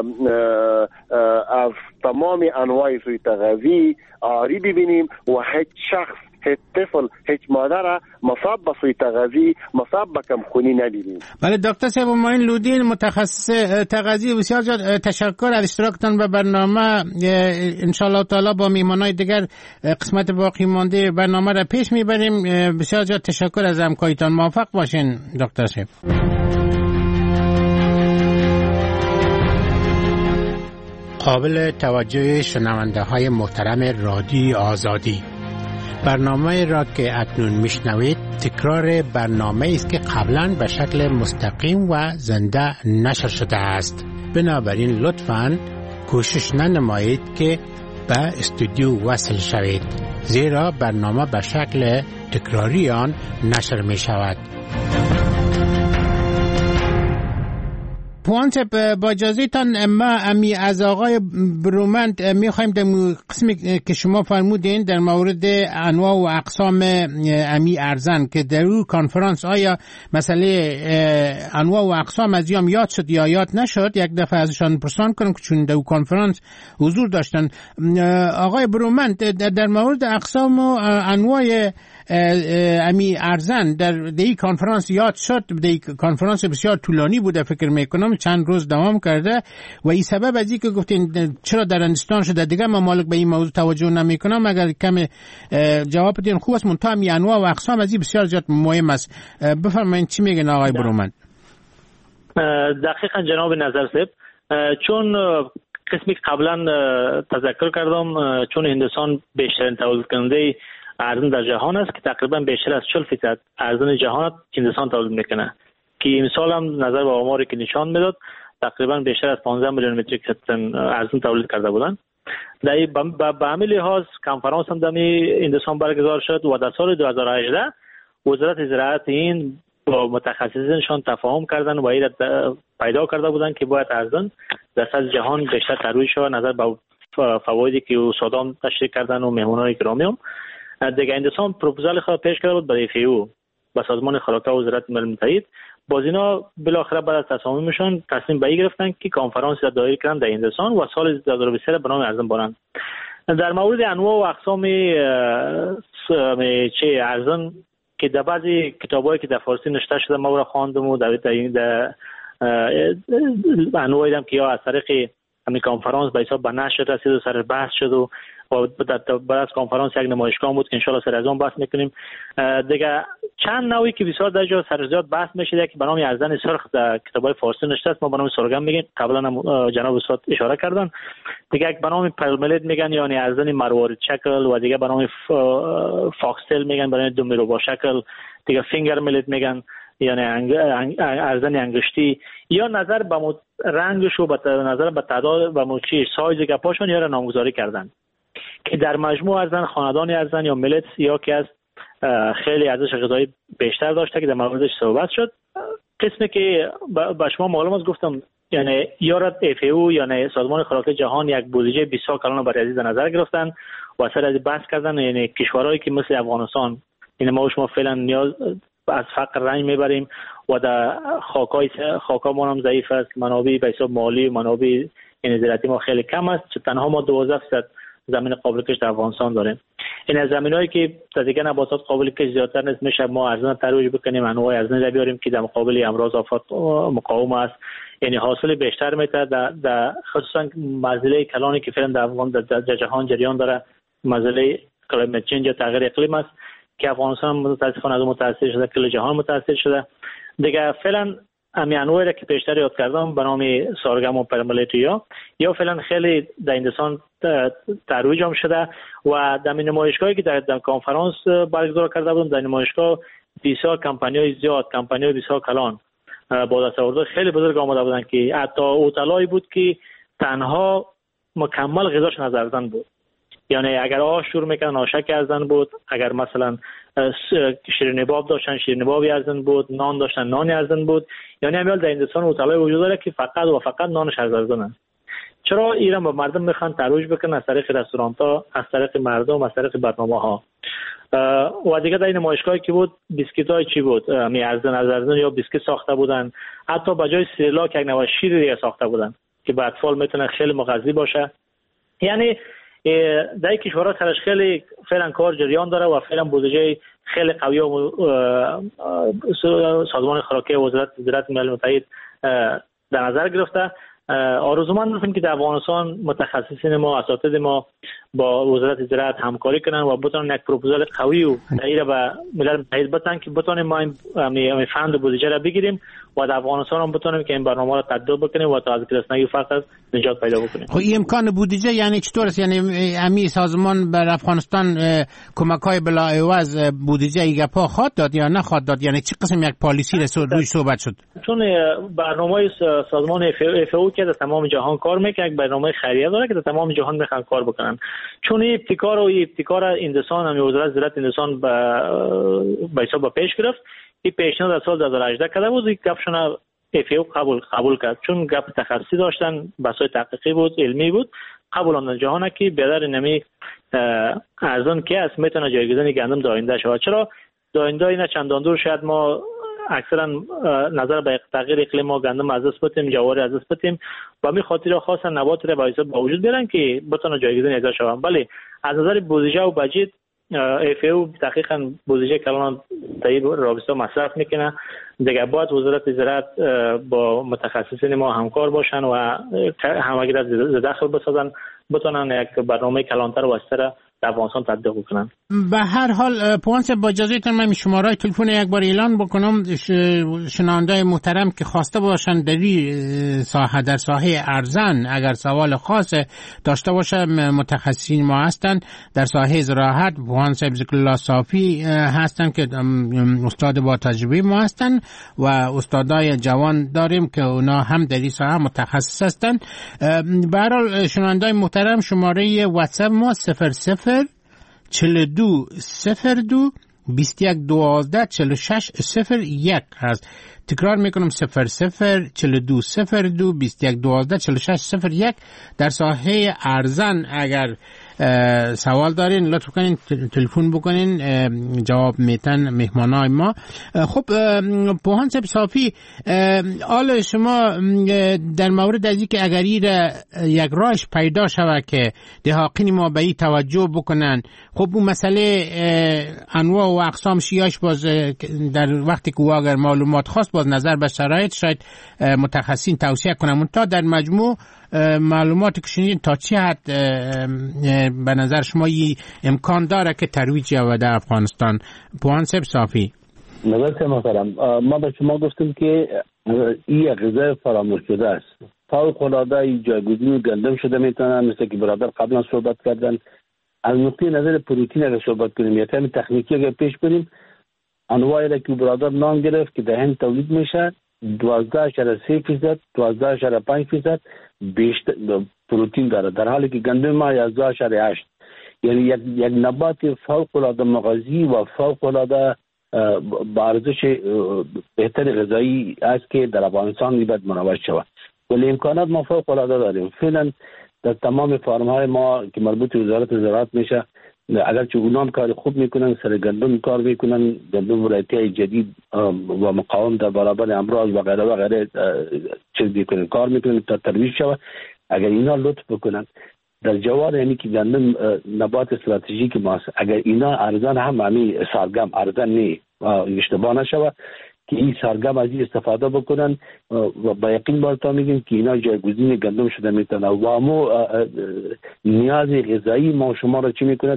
[SPEAKER 2] از تمام انواع سوء تغذیه عاری ببینیم و هیچ شخص هیچ طفل هیچ مادر مصاب به سوء تغذیه مصاب به کمخونی نبینیم.
[SPEAKER 1] بله دکتر صاحب معین لودین متخصص تغذیه، بسیار زیاد تشکر از اشتراکتان به برنامه. ان شاء الله تعالی با میهمانای دیگر قسمت باقی مانده برنامه را پیش میبریم. بسیار زیاد تشکر از همکاریتان. موفق باشین دکتر صاحب. قابل توجه شنونده های محترم رادیو آزادی، برنامه را که اکنون میشنوید تکرار برنامه است که قبلا به شکل مستقیم و زنده نشر شده است. بنابراین لطفاً کوشش ننمایید که به استودیو وصل شوید، زیرا برنامه به شکل تکراری آن نشر می شود. پوانت با اجازهتان ما امی از آقای برومند میخوایم در قسمی که شما فرمودین در مورد انواع و اقسام امی ارزن که در اون کنفرانس آیا مسئله انواع و اقسام از یام یاد شد یا یاد نشد، یک دفعه ازشان پرسان کنم که چون در اون کنفرانس حضور داشتن. آقای برومند در مورد اقسام و انواع امی ارزن در دی کنفرانس یاد شد. دی کنفرانس بسیار طولانی بوده، فکر میکنم چند روز دوام کرده و این سبب از این که گفتین چرا در هندوستان شده دیگه ممالک به این موضوع توجه نمیکنم. اگر کم جواب بدین خوب است. منتها می انواع و اقسام از این بسیار زیاد مهم است. بفرمایید چی میگن آقای برومند؟
[SPEAKER 3] دقیقاً جناب نظر صاحب، چون قسمی که قبلا تذکر کردم، چون هندوستان بیشترین تولید کننده ارزن در جهان است که تقریبا بیشتر از چهل درصد ارزن جهان هندوستان تولید میکنه، که امسال هم نظر به آماری که نشان میداد تقریبا بیشتر از پانزده میلیون متریک تن ارزن تولید کرده بودند. در به همین لحاظ کنفرانس هم در هندوستان برگزار شد و در سال دو هزار و هجده وزارت زراعت این با متخصصینشان تفاهم کردن و این پیدا کرده بودند که باید ارزن در سطح جهان بیشتر ترویج شود نظر به فوایدی که استادان تشریح کردن و مهمانان گرامی هم. دیگه هندوستان پروپوزال خود پیش کرده بود به اف ای او به سازمان خوراک و وزارت ملل متحد. باز اینا بالاخره بعد از تصامیمشون تصمیم به این گرفتن که کنفرانس را دایر کنند در هندوستان و سال دو هزار و بیست به نام ارزن برند. در مورد انواع و اقسام چه ارزن که در بعضی کتابایی که در فارسی نوشته شده ما را خواندم و در در انواعی هم که یا از طریق همین کنفرانس به حساب به نشر رسید و سر بحث شد و بعد از کنفرانس یک نمایشگاه بود که انشالله سر از اون بحث میکنیم. دیگه چند نوعی که بسیار در جا سر زیاد بحث میشه که به نام ارزن سرخ در کتابای فارسی نوشته است، ما به نام سرگم میگیم، قبلا هم جناب استاد اشاره کردن. دیگه یک به نام پلملید میگن یعنی ارزن مروارید شکل، و دیگه به نام فاکستل میگن برای دومیروبا شکل، دیگه فینگر ملید میگن یعنی ارزن انگشتی، یا نظر به رنگش و به نظر به تعداد و موچی سایز گپاشون یا را نامگذاری کردن که در مجموع ارزن خاندان ارزن یا ملت یا که از خیلی ارزش غذایی بیشتر داشته که در موردش صحبت شد. قسمی که به شما معلوم است گفتم یعنی یارد اف ای او یعنی سازمان خوراک جهان یک بودجه بیست کلان برای عزیز نظر گرفتن و سر از بحث کردن، یعنی کشورهایی که مثل افغانستان این ما شما فعلا نیاز از فقر رنج میبریم و در خاکای خاکامون هم ضعیف است، منابع به حساب مالی و منابع زراعتی ما خیلی کم است، چه تنها ما دوازده درصد زمین قابل کش در افغانستان داریم. این از زمینایی که تا دیگه نباتات قابل کش زیادتر نیست میشه ما ارزن ترویج بکنیم، انواع ارزن را بیاریم که در مقابل امراض آفات مقاوم است، یعنی حاصل بیشتر میده در, در خصوصا مسئله کلانی که فعلا در افغان در جهان جریان داره، مسئله کلایمت چنج یا تغییر اقلیم است که افغانستان متاسفانه از متاثر شده، کل جهان متاثر شده. دیگه فعلا امی انواعی را که پیشتر یاد کردم به نام سارگم و پرملیت یا یا فعلا خیلی در هندوستان ترویج هم شده و در نمایشگاهی که در, در کنفرانس برگزار کرده بودم، در نمایشگاه بسیار کمپانی‌های زیاد، کمپانی‌های بسیار کلان با دستاوردهای خیلی بزرگ آمده بودند که حتی اوتلایی بود که تنها مکمل غذاش از ارزن بود، یعنی اگر آش شور میکنن آشک ارزن بود، اگر مثلا شیرینی باب داشتن شیرینی بابی ارزن بود، نان داشتن نان ارزن بود، یعنی امیال در هندوستان اوتلای وجود داره که فقط و فقط نانش ارزنه. چرا ایران با مردم میخوان ترویج بکنن از طریق رستوران ها، از طریق مردم، از طریق برنامه ها. و دیگه در این نمایشگاهی که بود بیسکیت های چی بود می ارزن از ارزن یا بیسکیت ساخته بودن، حتی به جای سیرلاک یک نوع شیر دیگه ساخته بودن که به اطفال میتونه خیلی مغذی باشه. یعنی در کشورها سرش خیلی فعلا کار جریان داره و فعلا بودجه خیلی قوی و سازمان خوراکی وزارت زراعت ملل متحد در نظر گرفته. آرزومند هستیم که در افغانستان متخصصین ما، اساتید ما با وزارت زراعت همکاری کنن و بتونن یک پروپوزال قوی و دایر به ملل متحد بتن که بتونیم ما این فند بودجه را بگیریم و در افغانستان هم بتونیم که این برنامه را تطبیق بکنیم و تا از گرسنگی فقر نجات پیدا بکنیم.
[SPEAKER 1] خب این امکان بودجه یعنی چطور است؟ یعنی امی سازمان بر افغانستان کمک‌های بلا عوض بودجه ایگپا خواد داد یا نخواد داد؟ یعنی چه قسم یک پالیسی را روی صحبت شد؟ چون
[SPEAKER 3] برنامه سازمان اف او که در تمام جهان کار میکنه، یک برنامه خیریه داره که در تمام جهان میخوان کار بکنن. چون این ابتکار و ابتکار هندوستان هم وزارت زراعت هندوستان به حساب پیش گرفت، این پیشنهاد در سال دو هزار و هجده کرده بود، گپشون اف ای او قبول قبول کرد، چون گپ تخصصی داشتن، بحث‌های تحقیقی بود، علمی بود، قبول جهان که بدر نمی ارزان که است میتونه جایگزین گندم در آینده شود. چرا در آینده اینا چندان دور شاید ما اکثرا نظر به تغییر اقلیم و گندم از دست بدیم، جواری از دست بدیم و همین خاطر خاصا نبات را باید با وجود بیارن که بتونه جایگزین ازش شوند. ولی از نظر بودجه و بجت اف ای او دقیقاً بودجه کلان طیب رابطه مصرف میکنه. دیگه باید وزارت زراعت با متخصصین ما همکار باشن و همگی را دخل بسازن، بتونن یک برنامه کلانتر و استر در افغانستان تطبیق بکنن.
[SPEAKER 1] به هر حال پوانس با اجازهتون من شماره تلفن یک بار اعلان بکنم. شنوندای محترم که خواسته باشن در ساحه در ساحه ارزن اگر سوال خاص داشته باشه، متخصصین ما هستن در ساحه زراعت. پوانس ذکر الله صافی هستن که استاد با تجربه ما هستن و استادای جوان داریم که اونا هم در این ساحه متخصص هستن. به هر حال شنوندای محترم شماره واتساپ ما صفر صفر چهل و دو صفر دو بیست و یک دوازده چهل و شش صفر یک هست. تکرار میکنم صفر صفر چهل و دو صفر دو بیست و یک دوازده چهل و شش صفر یک. در ساحه ارزن اگر سوال دارین لطف کنین تلفن بکنین، جواب میتن مهمانای ما. خب پوهان صاحب صافی، آل شما در مورد از که اگر یک راهش پیدا شود که دهاقین ما به این توجه بکنن، خب اون مسئله انواع و اقسام شیاش باز در وقتی که اگر معلومات خواست باز نظر به شرایط شاید متخصصین توصیه کنن. تا در مجموع معلوماتی که شنیدین تا چه حد به نظر شما این امکان داره که ترویج یابد در افغانستان؟ پوهان صاحب صافی.
[SPEAKER 5] نظر محترم، ما به شما گفتیم که این غذای فراموش شده است. فوق العاده جایگزین گندم شده میتونن، مثل که برادر قبلا صحبت کردن. از نقطه نظر پروتئین اگر صحبت کنیم یا تم تکنیکی اگر پیش بریم، انواعی را که برادر نام گرفت که دهن تولید میشه دوازده اشاره سه فیصد دوازده اشاره پنج فیصد بیشتر پروتئین داره، در حالی که گندم ما یازده اشاره هشت. یعنی یک یک نبات فوق العاده مغذی و فوق العاده با ارزش بهتر غذایی است که در افغانستان میباید منوش شود. ولی امکانات ما فوق العاده داریم. فعلا در تمام فارم های ما که مربوط به وزارت زراعت میشه، اگرچه اونام کار خوب میکنن، سر گندم کار میکنن، گندم ورایتی جدید و مقاوم در برابر امراض و غیره و غیره چیز میکنن، کار میکنن تا ترویج شود. اگر اینا لطف بکنن در جوار، یعنی که گندم نبات استراتژیک ماست، اگر اینا ارزان هم همین سرگم ارزان نی اشتباه نشود که این سرگم از این استفاده بکنن و با یقین بارتا میگیم که اینا جایگزین گندم شده میتونه و امو نیاز غذایی ما شما را چی میکنه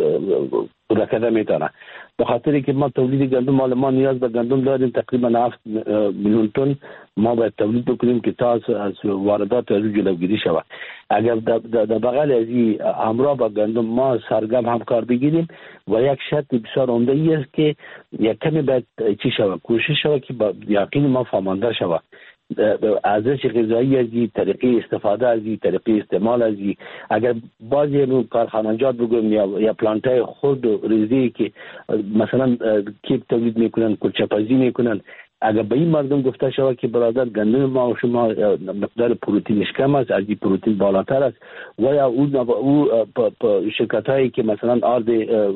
[SPEAKER 5] پورا کرده میتونه. به خاطری که ما تولید گندم مال ما نیاز به گندم داریم تقریبا هفت میلیون تن، ما باید تولید بکنیم که تا از واردات از جلوگیری شود. اگر در بغل از این همراه با گندم ما سرگم هم کار بگیریم و یک شرط بسیار عمده ای است که یک کمی باید چی شود کوشش شود که با یقین ما فهمانده شود ارزش غذایی از این، طریقه استفاده از این، طریقه استعمال از این. اگر بعضی نوع کارخانجات بگویم یا یا پلانتای خود و ریزی که مثلا کیک تولید میکنن، کلچه‌پزی میکنن، اگر به این مردم گفته شود که برادر گندم ما و شما مقدار پروتئینش کم است، از این پروتئین بالاتر است، و یا اون او شرکت هایی که مثلا آرد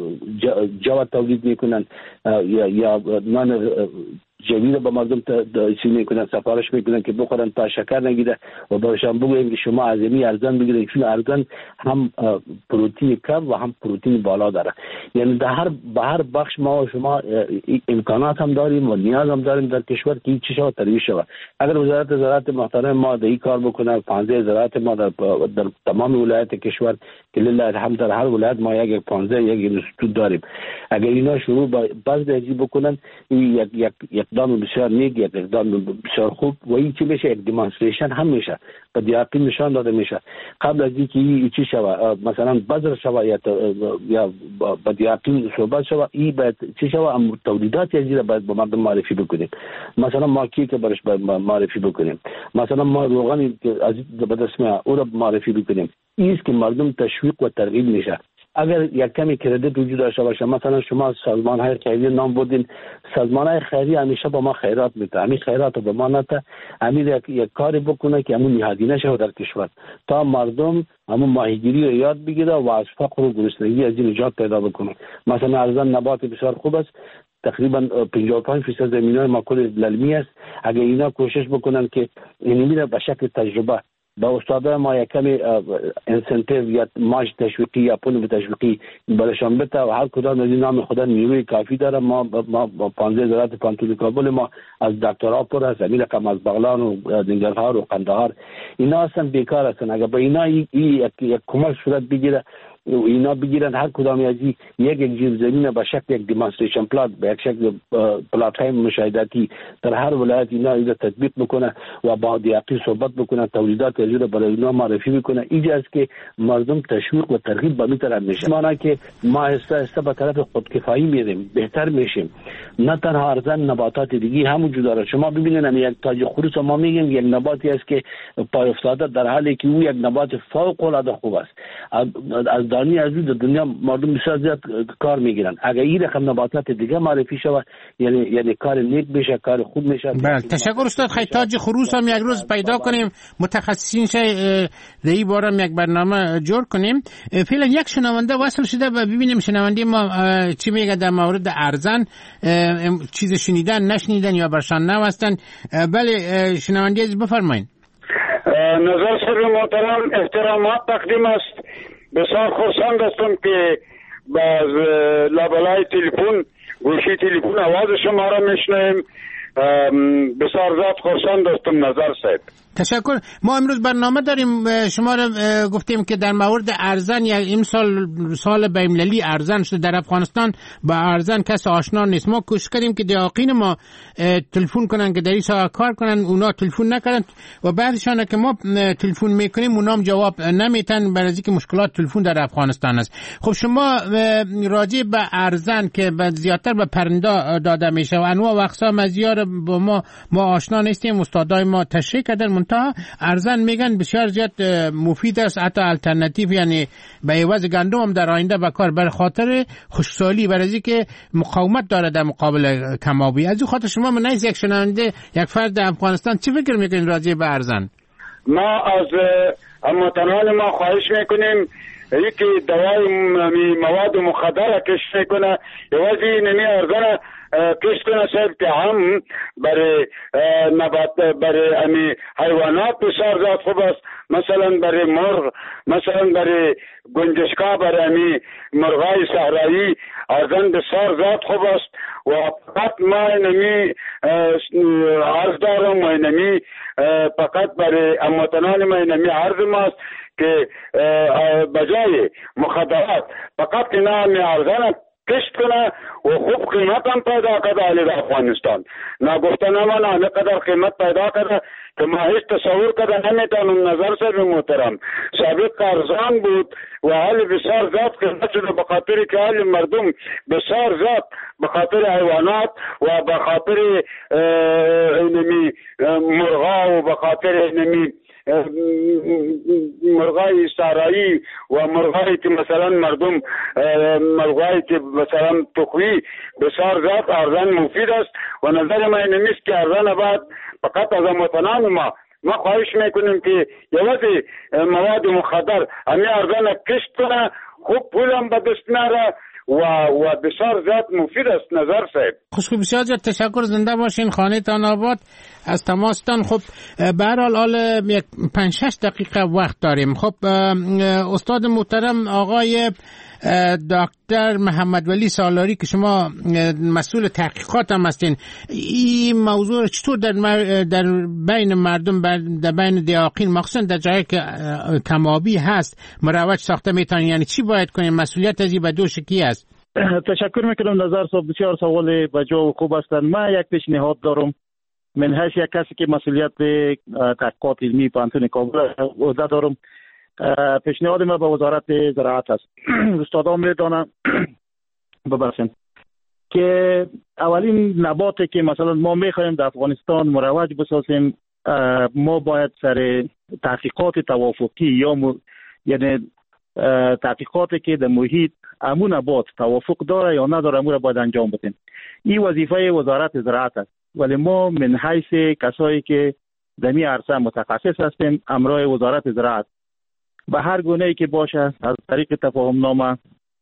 [SPEAKER 5] جو تولید میکنن یا یا نان جوی رو به مردم چی میکنن، سفارش میکنن که بخورن تا شکر نگیره و برشان بگویم که شما از این ارزان بگیرید، چون ارزان هم پروتئین کم و هم پروتئین بالا داره. یعنی در هر به هر بخش ما و شما امکانات هم داریم و نیاز هم داریم در کشور که این چی شود ترویج شود. اگر وزارت زراعت محترم ما در این کار بکنه، پانزده زراعت ما در, در تمام ولایت کشور که لله الحمد در هر ولایت ما یک پانزده یک اینستیتوت داریم، اگر اینا شروع با بعض ازی بکنن، یک یک اقدام بسیار نیک، یک اقدام بسیار خوب و این چی میشه یک دیمانستریشن هم میشه، به دیاقین نشان داده میشه قبل از اینکه این چی شود مثلا بذر شود یا یا به دیاقین صحبت شود، این باید چی شود تولیدات از این باید به مردم معرفی بکنیم. مثلا ما کی که برش معرفی بکنیم، مثلا ما روغن از به دست ما او را معرفی بکنیم. این است که مردم تشویق و ترغیب میشه. اگر یک کمی کردیت وجود داشته باشه، مثلا شما سازمان های خیریه نام بردین، سازمان های خیریه همیشه با ما خیرات میده، همین خیرات رو به ما نده، همین یک, یک کاری بکنه که همون نهادی نشه در کشور تا مردم همون ماهیگیری رو یاد بگیره و از فقر و گرسنگی از این نجات پیدا بکنه. مثلا ارزان نبات بسیار خوب است، تقریبا پنجاه و پنج درصد زمین‌های ماکول للمی است. اگر اینا کوشش بکنن که اینی میره به شکل تجربه با استادای ما یک کمی انسنتیو یا ماش تشویقی یا پول تشویقی برشان بده و هر کدام از این نام خدا نیروی کافی داره. ما ما با پانزده زراعت پانتون کابل ما از دکترها پر است، همین رقم از بغلان و دنگرهار و قندهار اینا اصلا بیکار هستن. اگر به اینا یک کمک صورت بگیره اینا بگیرن هر کدام از یک یک جیر زمین به شکل یک دیمانستریشن پلات به یک شکل پلات های مشاهداتی در هر ولایت اینا اینا تطبیق بکنه و با دیاقی صحبت بکنه، تولیدات از برای اینا معرفی بکنه. اینجا است که مردم تشویق و ترغیب به این طرف میشه. معنی که ما آهسته آهسته به طرف خودکفایی میریم، بهتر میشیم. نه تنها ارزان نباتات دیگه هم وجود داره. شما ببینید یک تاج خروس ما میگیم یک نباتی است که پای افتاده، در حالی که او یک نبات فوق العاده خوب است. از دانی از در دنیا مردم بسیار زیاد کار میگیرن. اگر این رقم نباتات دیگه معرفی شود یعنی یعنی کار نیک بشه، کار خوب میشه.
[SPEAKER 1] بله، تشکر استاد. خیلی تاج خروس هم یک روز پیدا کنیم، متخصصین شه ری بارم یک برنامه جور کنیم. فعلا یک شنونده وصل شده و ببینیم شنونده ما چی میگه در مورد ارزن، چیز شنیدن نشنیدن یا برشان نوستن. بله شنونده عزیز بفرمایید.
[SPEAKER 6] نظر سر محترم احترامات تقدیم است. بسیار خرسند هستم که باز لابلای تلفن گوشی تلفن آواز شما را میشنویم. بسیار زیاد خرسند هستم نظر صاحب.
[SPEAKER 1] تشکر. ما امروز برنامه داریم. شما را گفتیم که در مورد ارزن، یا این سال سال بین‌المللی ارزن شده در افغانستان، با ارزن کس آشنا نیست. ما کوشش کردیم که دیاقین ما تلفن کنن که در این سال کار کنن، اونا تلفن نکردن و بعدشان که ما تلفن میکنیم اونا هم جواب نمیتن، برای اینکه مشکلات تلفن در افغانستان است. خب شما راجع به ارزن که زیاتر به پرنده داده میشه و انواع و اقسام ازیار با ما ما آشنا نیستیم، استادای ما تشریح کردن، منتها ارزن میگن بسیار زیاد مفید است، حتی الټرناتیو، یعنی به عوض گندم هم در آینده به کار، بر خاطر خوشسالی، برای اینکه مقاومت داره در مقابل کمابی. از این خاطر شما من نیز یک شنونده، یک فرد افغانستان، چی فکر میکنین راجع به ارزن؟
[SPEAKER 6] ما از هموطنان ما خواهش میکنیم یکی دوای مواد مخدر کشف میکنه، یوازی نمی ارزن کشف کنه صاحب که هم برای نبات برای امی حیوانات بسیار زیاد خوب است. مثلا برای مرغ، مثلا برای گنجشکا، برای امی مرغای صحرایی ارزن بسیار زیاد خوب است. و فقط ما نمی عرض دارم و نمی فقط برای هموطنان ما نمی عرض ماست که بجای مخدرات فقط اینا می ارزن کشت کنه و خوب قیمت هم پیدا کرده علی افغانستان. نگفتن من همه قدر قیمت پیدا کرده که ما هیچ تصور کرده نمیتونم. نظر سر محترم سابق ارزان بود و حال بسیار زیاد قیمت شده به خاطر که حال مردم بسیار زیاد به خاطر حیوانات و به خاطر اینمی مرغا و به خاطر اینمی مرغای صحرایی و مرغایی که مثلا مردم مرغایی که مثلا تخوی بسیار زیاد ارزان مفید است و نظر من اینمیست که ارزان بعد فقط از هموطنان ما ما خواهش میکنیم که یوازی مواد مخدر همی ارزان کشت کنه، خوب پول هم به دست نره و و بسیار زیاد مفید است. نظر صاحب
[SPEAKER 1] خوشخو بسیار زیاد تشکر. زنده باشین، خانه تان آباد. از تماستان. خب به هر حال حال یک پنج شش دقیقه وقت داریم. خب استاد محترم آقای دکتر محمد ولی سالاری که شما مسئول تحقیقات هم هستین، این موضوع چطور در, در بین مردم، در بین دیاقین مخصوصا در جایی که کمابی هست مروج ساخته میتونین؟ یعنی چی باید کنیم؟ مسئولیت از این به دو شکی است.
[SPEAKER 4] تشکر میکنم. نظر صاحب بسیار سوال بجا و خوب هستند. من یک پیشنهاد دارم. من هیچ یک کسی که مسئولیت تحقیقات علمی پانتون کابل عهده دارم، پیشنهاد ما به وزارت زراعت است. استادان میدانن ببخشید که اولین نباتی که مثلا ما میخوایم در افغانستان مروج بسازیم، ما باید سر تحقیقات توافقی یا م... یعنی تحقیقاتی که در محیط امون نبات توافق داره یا نداره امون را باید انجام بدیم. این وظیفه وزارت زراعت است، ولی ما من حیث کسایی که در این عرصه متخصص هستیم همراه وزارت زراعت به هر گونه‌ای که باشه از طریق تفاهم نامه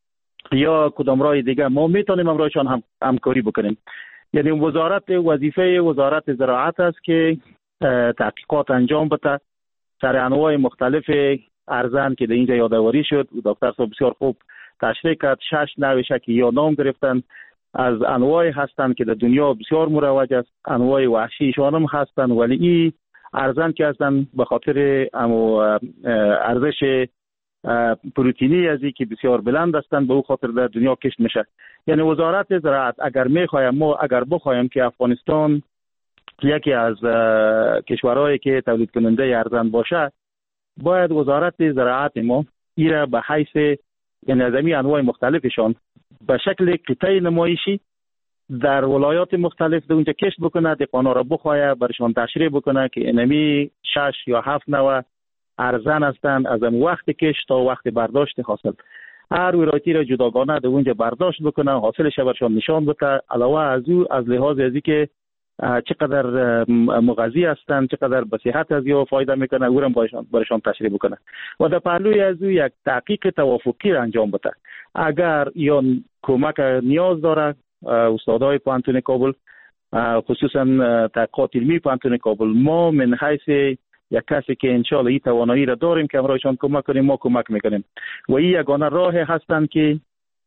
[SPEAKER 4] یا کدام راه دیگه ما میتونیم همراهشان هم همکاری بکنیم. یعنی وزارت وظیفه وزارت زراعت است که تحقیقات انجام بده سر انواع مختلف ارزن که در اینجا یادآوری شد. دکتر صاحب بسیار خوب تشریح کرد. شش نوع شکی یا نام گرفتن، از انواع هستند که در دنیا بسیار مروج است، انواع وحشیشان هم هستند، ولی این ارزن که هستند به خاطر ارزش پروتئینی ازی که بسیار بلند هستند به او خاطر در دنیا کشت میشه. یعنی وزارت زراعت اگر میخوایم ما اگر بخوایم که افغانستان یکی از کشورهایی که تولید کننده ارزان باشه، باید وزارت زراعت ما ایره به حیث یعنی از انواع مختلفشان به شکل قطعه نمایشی در ولایات مختلف در اونجا کشت بکنه، دهقانا را بخواه برشان تشریح بکنه که اینمی شش یا هفت نوع ارزان هستند از وقت کشت تا وقت برداشت حاصل. هر ولایتی را جداگانه در اونجا برداشت بکنه، حاصلش برشان نشان بده، علاوه از او از لحاظ ازی که چقدر مغذی هستند، چقدر به صحت از یا فایده میکنه، او را برشان تشریح بکنه و در پهلوی از او یک تحقیق توافقی را انجام بده. اگر یا کمک نیاز داره استادای پانتون کابل، خصوصا تحقیقات علمی پانتون کابل، ما من حیث یک کسی که انشالله این توانایی را داریم که امرایشان کمک کنیم، ما کمک میکنیم و این یگانه راه هستند که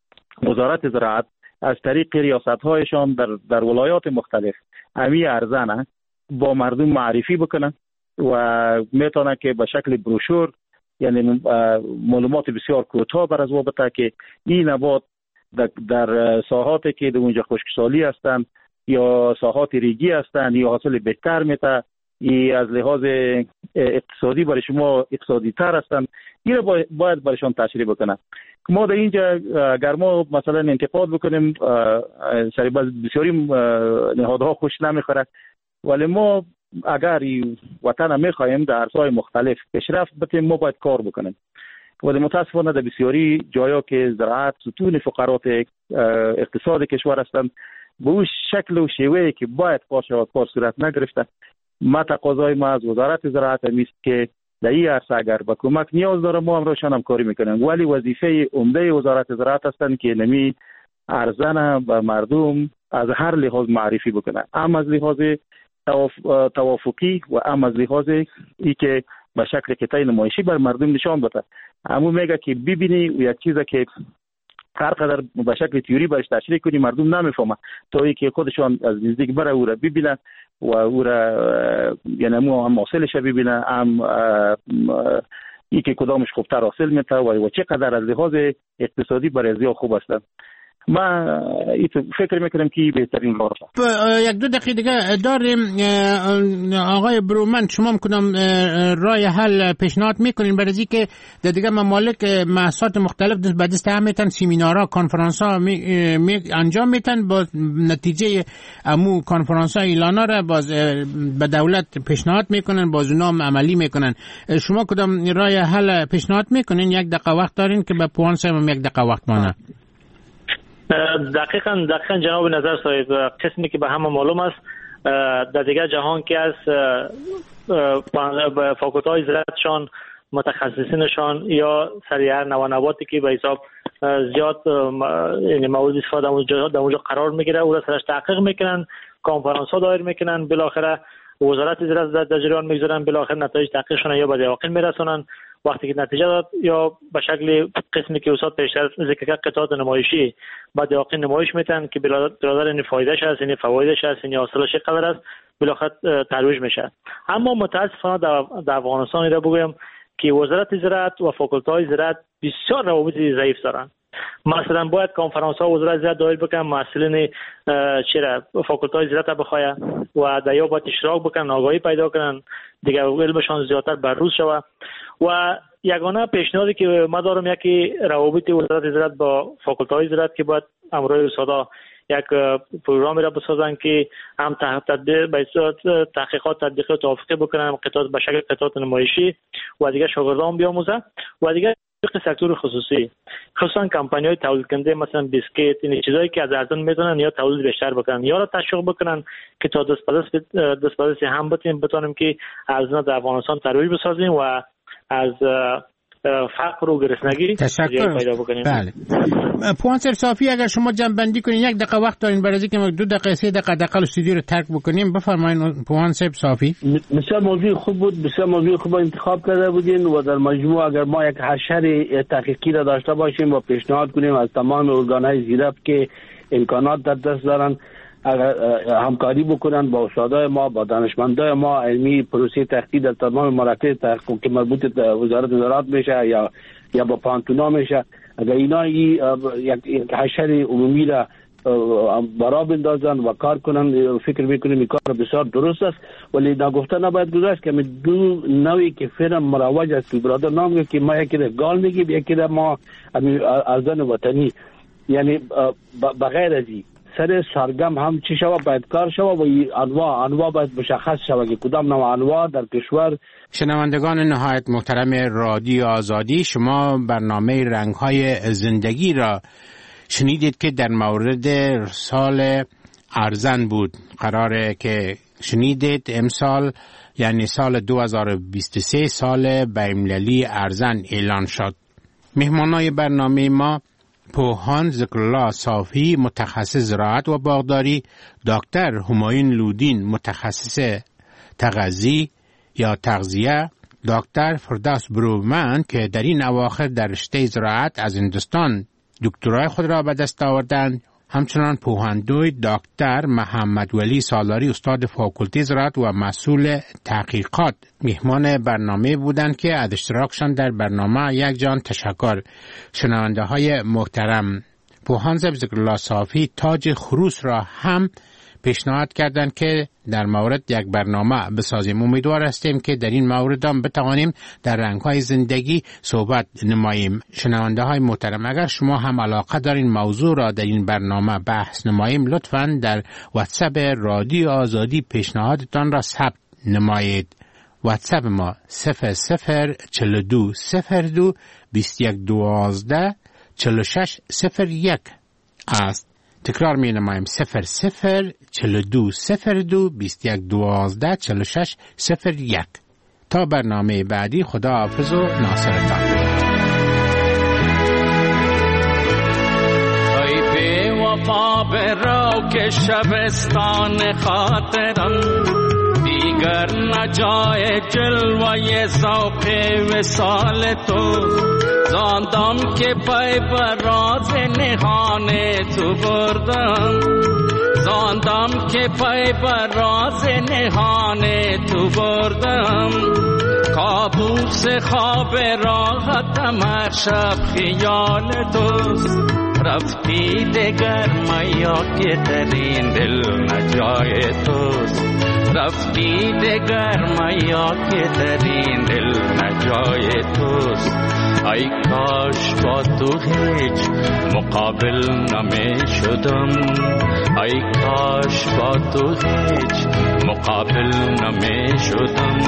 [SPEAKER 4] وزارت زراعت از طریق ریاست هایشان در, در ولایات مختلف امی ارزانه با مردم معرفی بکنن و میتونه که به شکل بروشور یعنی معلومات بسیار کوتاه بر از وابطه که این نبات در, در ساحاتی که در اونجا خشکسالی هستند یا ساحات ریگی هستند یا حاصل بهتر میته، ای از لحاظ اقتصادی برای شما اقتصادی تر هستند، این را باید برایشان تشریح بکنن. ما در اینجا اگر ما مثلا انتقاد بکنیم سری بسیاری نهادها خوش نمیخوره، ولی ما اگر وطن میخوایم در عرصه‌های مختلف پیشرفت بتیم ما باید کار بکنیم. ولی متاسفانه در بسیاری جایا که زراعت ستون فقرات اقتصاد کشور هستند به اون شکل و شیوهی که باید کار شود کار صورت نگرفته. ما تقاضای ما از وزارت زراعت همیست که در این عرصه اگر به کمک نیاز داره ما هم روشن هم کاری میکنیم، ولی وظیفه عمده وزارت زراعت هستند که نمی ارزانه به مردم از هر لحاظ معرفی بکنه، هم از لحاظ توافقی و هم از لحاظ ای که به شکل قطعه نمایشی بر مردم نشان بده. همون میگه که ببینی یک چیزی که هر قدر به شکل تئوری برش تشریح کنی مردم نمیفهمه تا ای که خودشان از نزدیک بره او را ببینن و او را یعنی هم حاصلش ببینن، هم ای که کدامش خوبتر حاصل میته و چقدر از لحاظ اقتصادی برای زیاد خوب هستن. ما فکر میکنم که بهترین راه است.
[SPEAKER 1] یک دو دقیقه دیگه داریم آقای برومند، شما کدام راه حل پیشنهاد میکنین برای اینکه در دیگه ممالک محصولات مختلف دست به دست هم میتن، سمینارها کنفرانس‌ها می, می انجام میتن، با نتیجه امو کنفرانس‌ها اعلانا را باز به دولت پیشنهاد میکنن، باز اونام عملی میکنن. شما کدام راه حل پیشنهاد میکنین؟ یک دقیقه وقت دارین که به پوان صاحب یک دقیقه وقت مانه.
[SPEAKER 3] دقیقاً دقیقاً جناب نظر صاحب، قسمی که به همه معلوم است در دیگر جهان که از فاکولت‌های زراعتشان متخصصینشان یا سریع نوانواتی که به حساب زیاد یعنی مواد استفاده در اونجا قرار میگیره او را سرش تحقیق میکنن، کنفرانس‌ها دایر میکنن، بالاخره وزارت زراعت در جریان میگذارن، بالاخره نتایج تحقیقشون یا به دواقع میرسونن. وقتی که نتیجه داد یا به شکل قسمی که استاد پیشتر ذکر کرد قطعات نمایشی بعد واقع نمایش میتن که برادر این فایدهش هست، این فوایدش هست، این حاصلش چقدر است، بالاخره ترویج میشه. اما متاسفانه در افغانستان را بگویم که وزارت زراعت و فاکولت‌های زراعت بسیار روابط ضعیف دارن. مثلا باید کنفرانس ها وزارت زراعت دایر بکنن، مسئولین چرا فاکولت‌های زراعت بخواه و در یا باید اشتراک بکنن، آگاهی پیدا کنن، دیگه علمشان زیادتر بروز شود. و یگانه پیشنهادی که ما دارم یکی روابط وزارت زراعت با فاکولت‌های زراعت که باید امروی استادا یک پروگرامی را بسازن که هم تطبیق به صورت تحقیقات تطبیقی و توافقی بکنن، قطعات به شکل قطعات نمایشی و دیگه شاگردان بیاموزن و دیگه سکتور خصوصی خصوصا کمپانی‌های تولید کننده مثلا بیسکیت، این چیزایی که از ارزان میتونن یا تولید بیشتر بکنن یا را تشویق بکنن که تا دست به دست دست به دست هم بتونیم بتونیم که ارزان در افغانستان ترویج بسازیم و از فقر و گرسنگی پیدا بکنیم.
[SPEAKER 1] بله. پوانسر صافی اگر شما جمع‌بندی کنین یک دقیقه وقت دارین برای اینکه ما دو دقیقه سه دقیقه دقیقه استودیو رو ترک بکنیم، بفرمایید پوانسر صافی.
[SPEAKER 5] بسیار موضوع خوب بود، بسیار موضوع خوب انتخاب کرده بودین و در مجموع اگر ما یک حشر تحقیقی را داشته باشیم و پیشنهاد کنیم از تمام ارگان‌های زیرفت که امکانات در دست دارن اگر همکاری بکنن با استادای ما، با دانشمندای ما، علمی پروسه تحقیقی در تمام مراکز تحقیق که مربوط به وزارت زراعت میشه یا یا با پانتونا میشه. اگر اینا یک یک حشر عمومی را برا بندازن و کار کنن، فکر میکنیم این کار بسیار درست است. ولی نگفته نباید گذاشت که دو نوعی که فعلا مروج است که برادر نام که ما یکی را گال میگیم، یکی را ما ارزان وطنی، یعنی بغیر از این سر سرگم هم چی شود باید کار شود و انواع انواع باید مشخص شود که کدام نوع انواع در کشور.
[SPEAKER 1] شنوندگان نهایت محترم رادیو آزادی، شما برنامه رنگ‌های زندگی را شنیدید که در مورد سال ارزن بود. قراره که شنیدید امسال یعنی سال دو هزار و بیست و سه سال بین‌المللی ارزن اعلان شد. مهمانای برنامه ما پوهان ذکرالله صافی متخصص زراعت و باغداری، دکتر همایون لودین متخصص تغذیه یا تغذیه، دکتر فردوس برومند که در این اواخر در رشته زراعت از هندوستان دکترای خود را به دست آوردند، همچنان پوهندوی دکتر محمد ولی سالاری استاد فاکولته زراعت و مسئول تحقیقات مهمان برنامه بودند که از اشتراکشان در برنامه یک جان تشکر. شنونده های محترم، پوهان ذکرالله صافی تاج خروس را هم پیشنهاد کردند که در مورد یک برنامه بسازیم. امیدوار هستیم که در این مورد هم بتوانیم در رنگ‌های زندگی صحبت نماییم. شنونده های محترم، اگر شما هم علاقه دارین موضوع را در این برنامه بحث نماییم، لطفاً در واتساپ رادیو آزادی پیشنهادتان را ثبت نمایید. واتساپ ما صفر صفر چهل و دو صفر دو بیست و یک دوازده چهل و شش صفر یک است. تکرار می نمایم صفر صفر چهل و دو صفر دو بیست و یک دوازده چهل و شش صفر یک. تا برنامه بعدی، خدا حافظ و ناصرتان.
[SPEAKER 7] ای بی وفا برو که شبستان خاطرم دیگر نجای جلوه ذوق وصال تو، زاندم که پای بر راز نهان تو بردم، زاندم که پای بر راز نهان تو بردم، کابوس خواب راحتم هر شب خیال توست، رفتی دگر میا که ترین دل نجای توست، رفتی دگر میا که ترین دل نجای توست. ای کاش با تو هیچ مقابل نمی شدم، ای کاش با تو هیچ مقابل نمی شدم.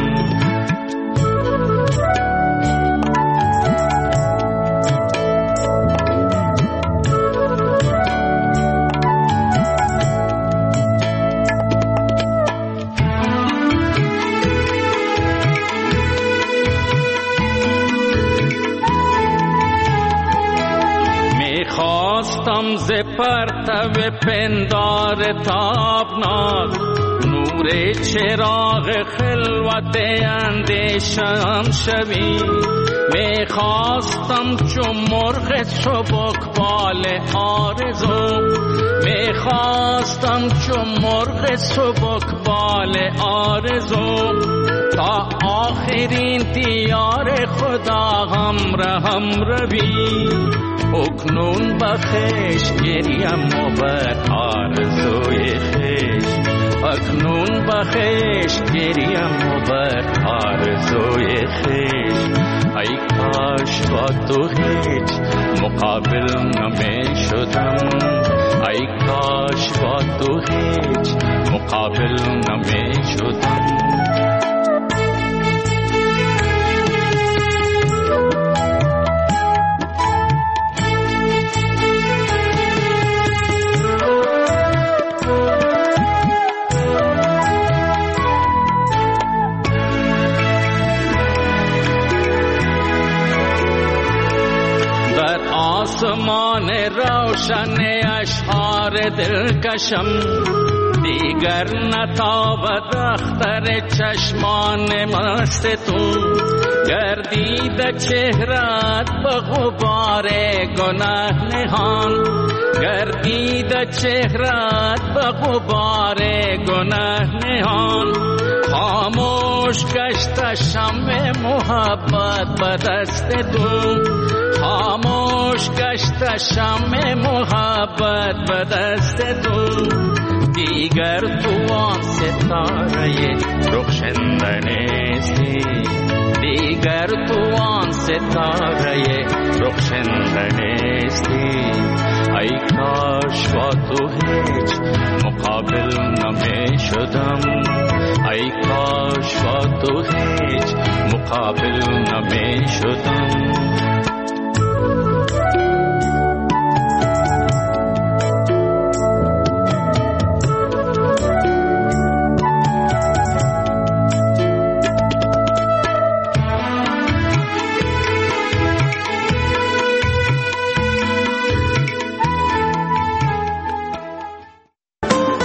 [SPEAKER 7] خواستم ز پرتو پندار تابناک نور چراغ خلوت اندیشم شوی، می خواستم چو مرغ سبکبال آرزو، می خواستم چو مرغ سبکبال آرزو، تا آخرین دیار خدا همراهم روی، اکنون بخش گریم و بر آرزوی خیش، اکنون بخش گریم و بر آرزوی خیش. ای کاش با تو هیچ مقابل نمی شدم، ای کاش با تو هیچ مقابل نمی شدم. آسمان روشن اشعار دلکشم دیگر نتابد اختر چشمان مست تو، گردید چهرت به غبار گناه نهان، گردید چهرت به غبار گناه نهان، خاموش گشت شمع محبت به دست دو، خاموش گشت شمع محبت به دست دو، دیگر تو آن ستاره رخشنده نیستی، دیگر تو آن ستاره رخشنده نیستی. ای کاش با تو هیچ مقابل نمی شدم، ای کاش با تو هیچ مقابل نمی شدم.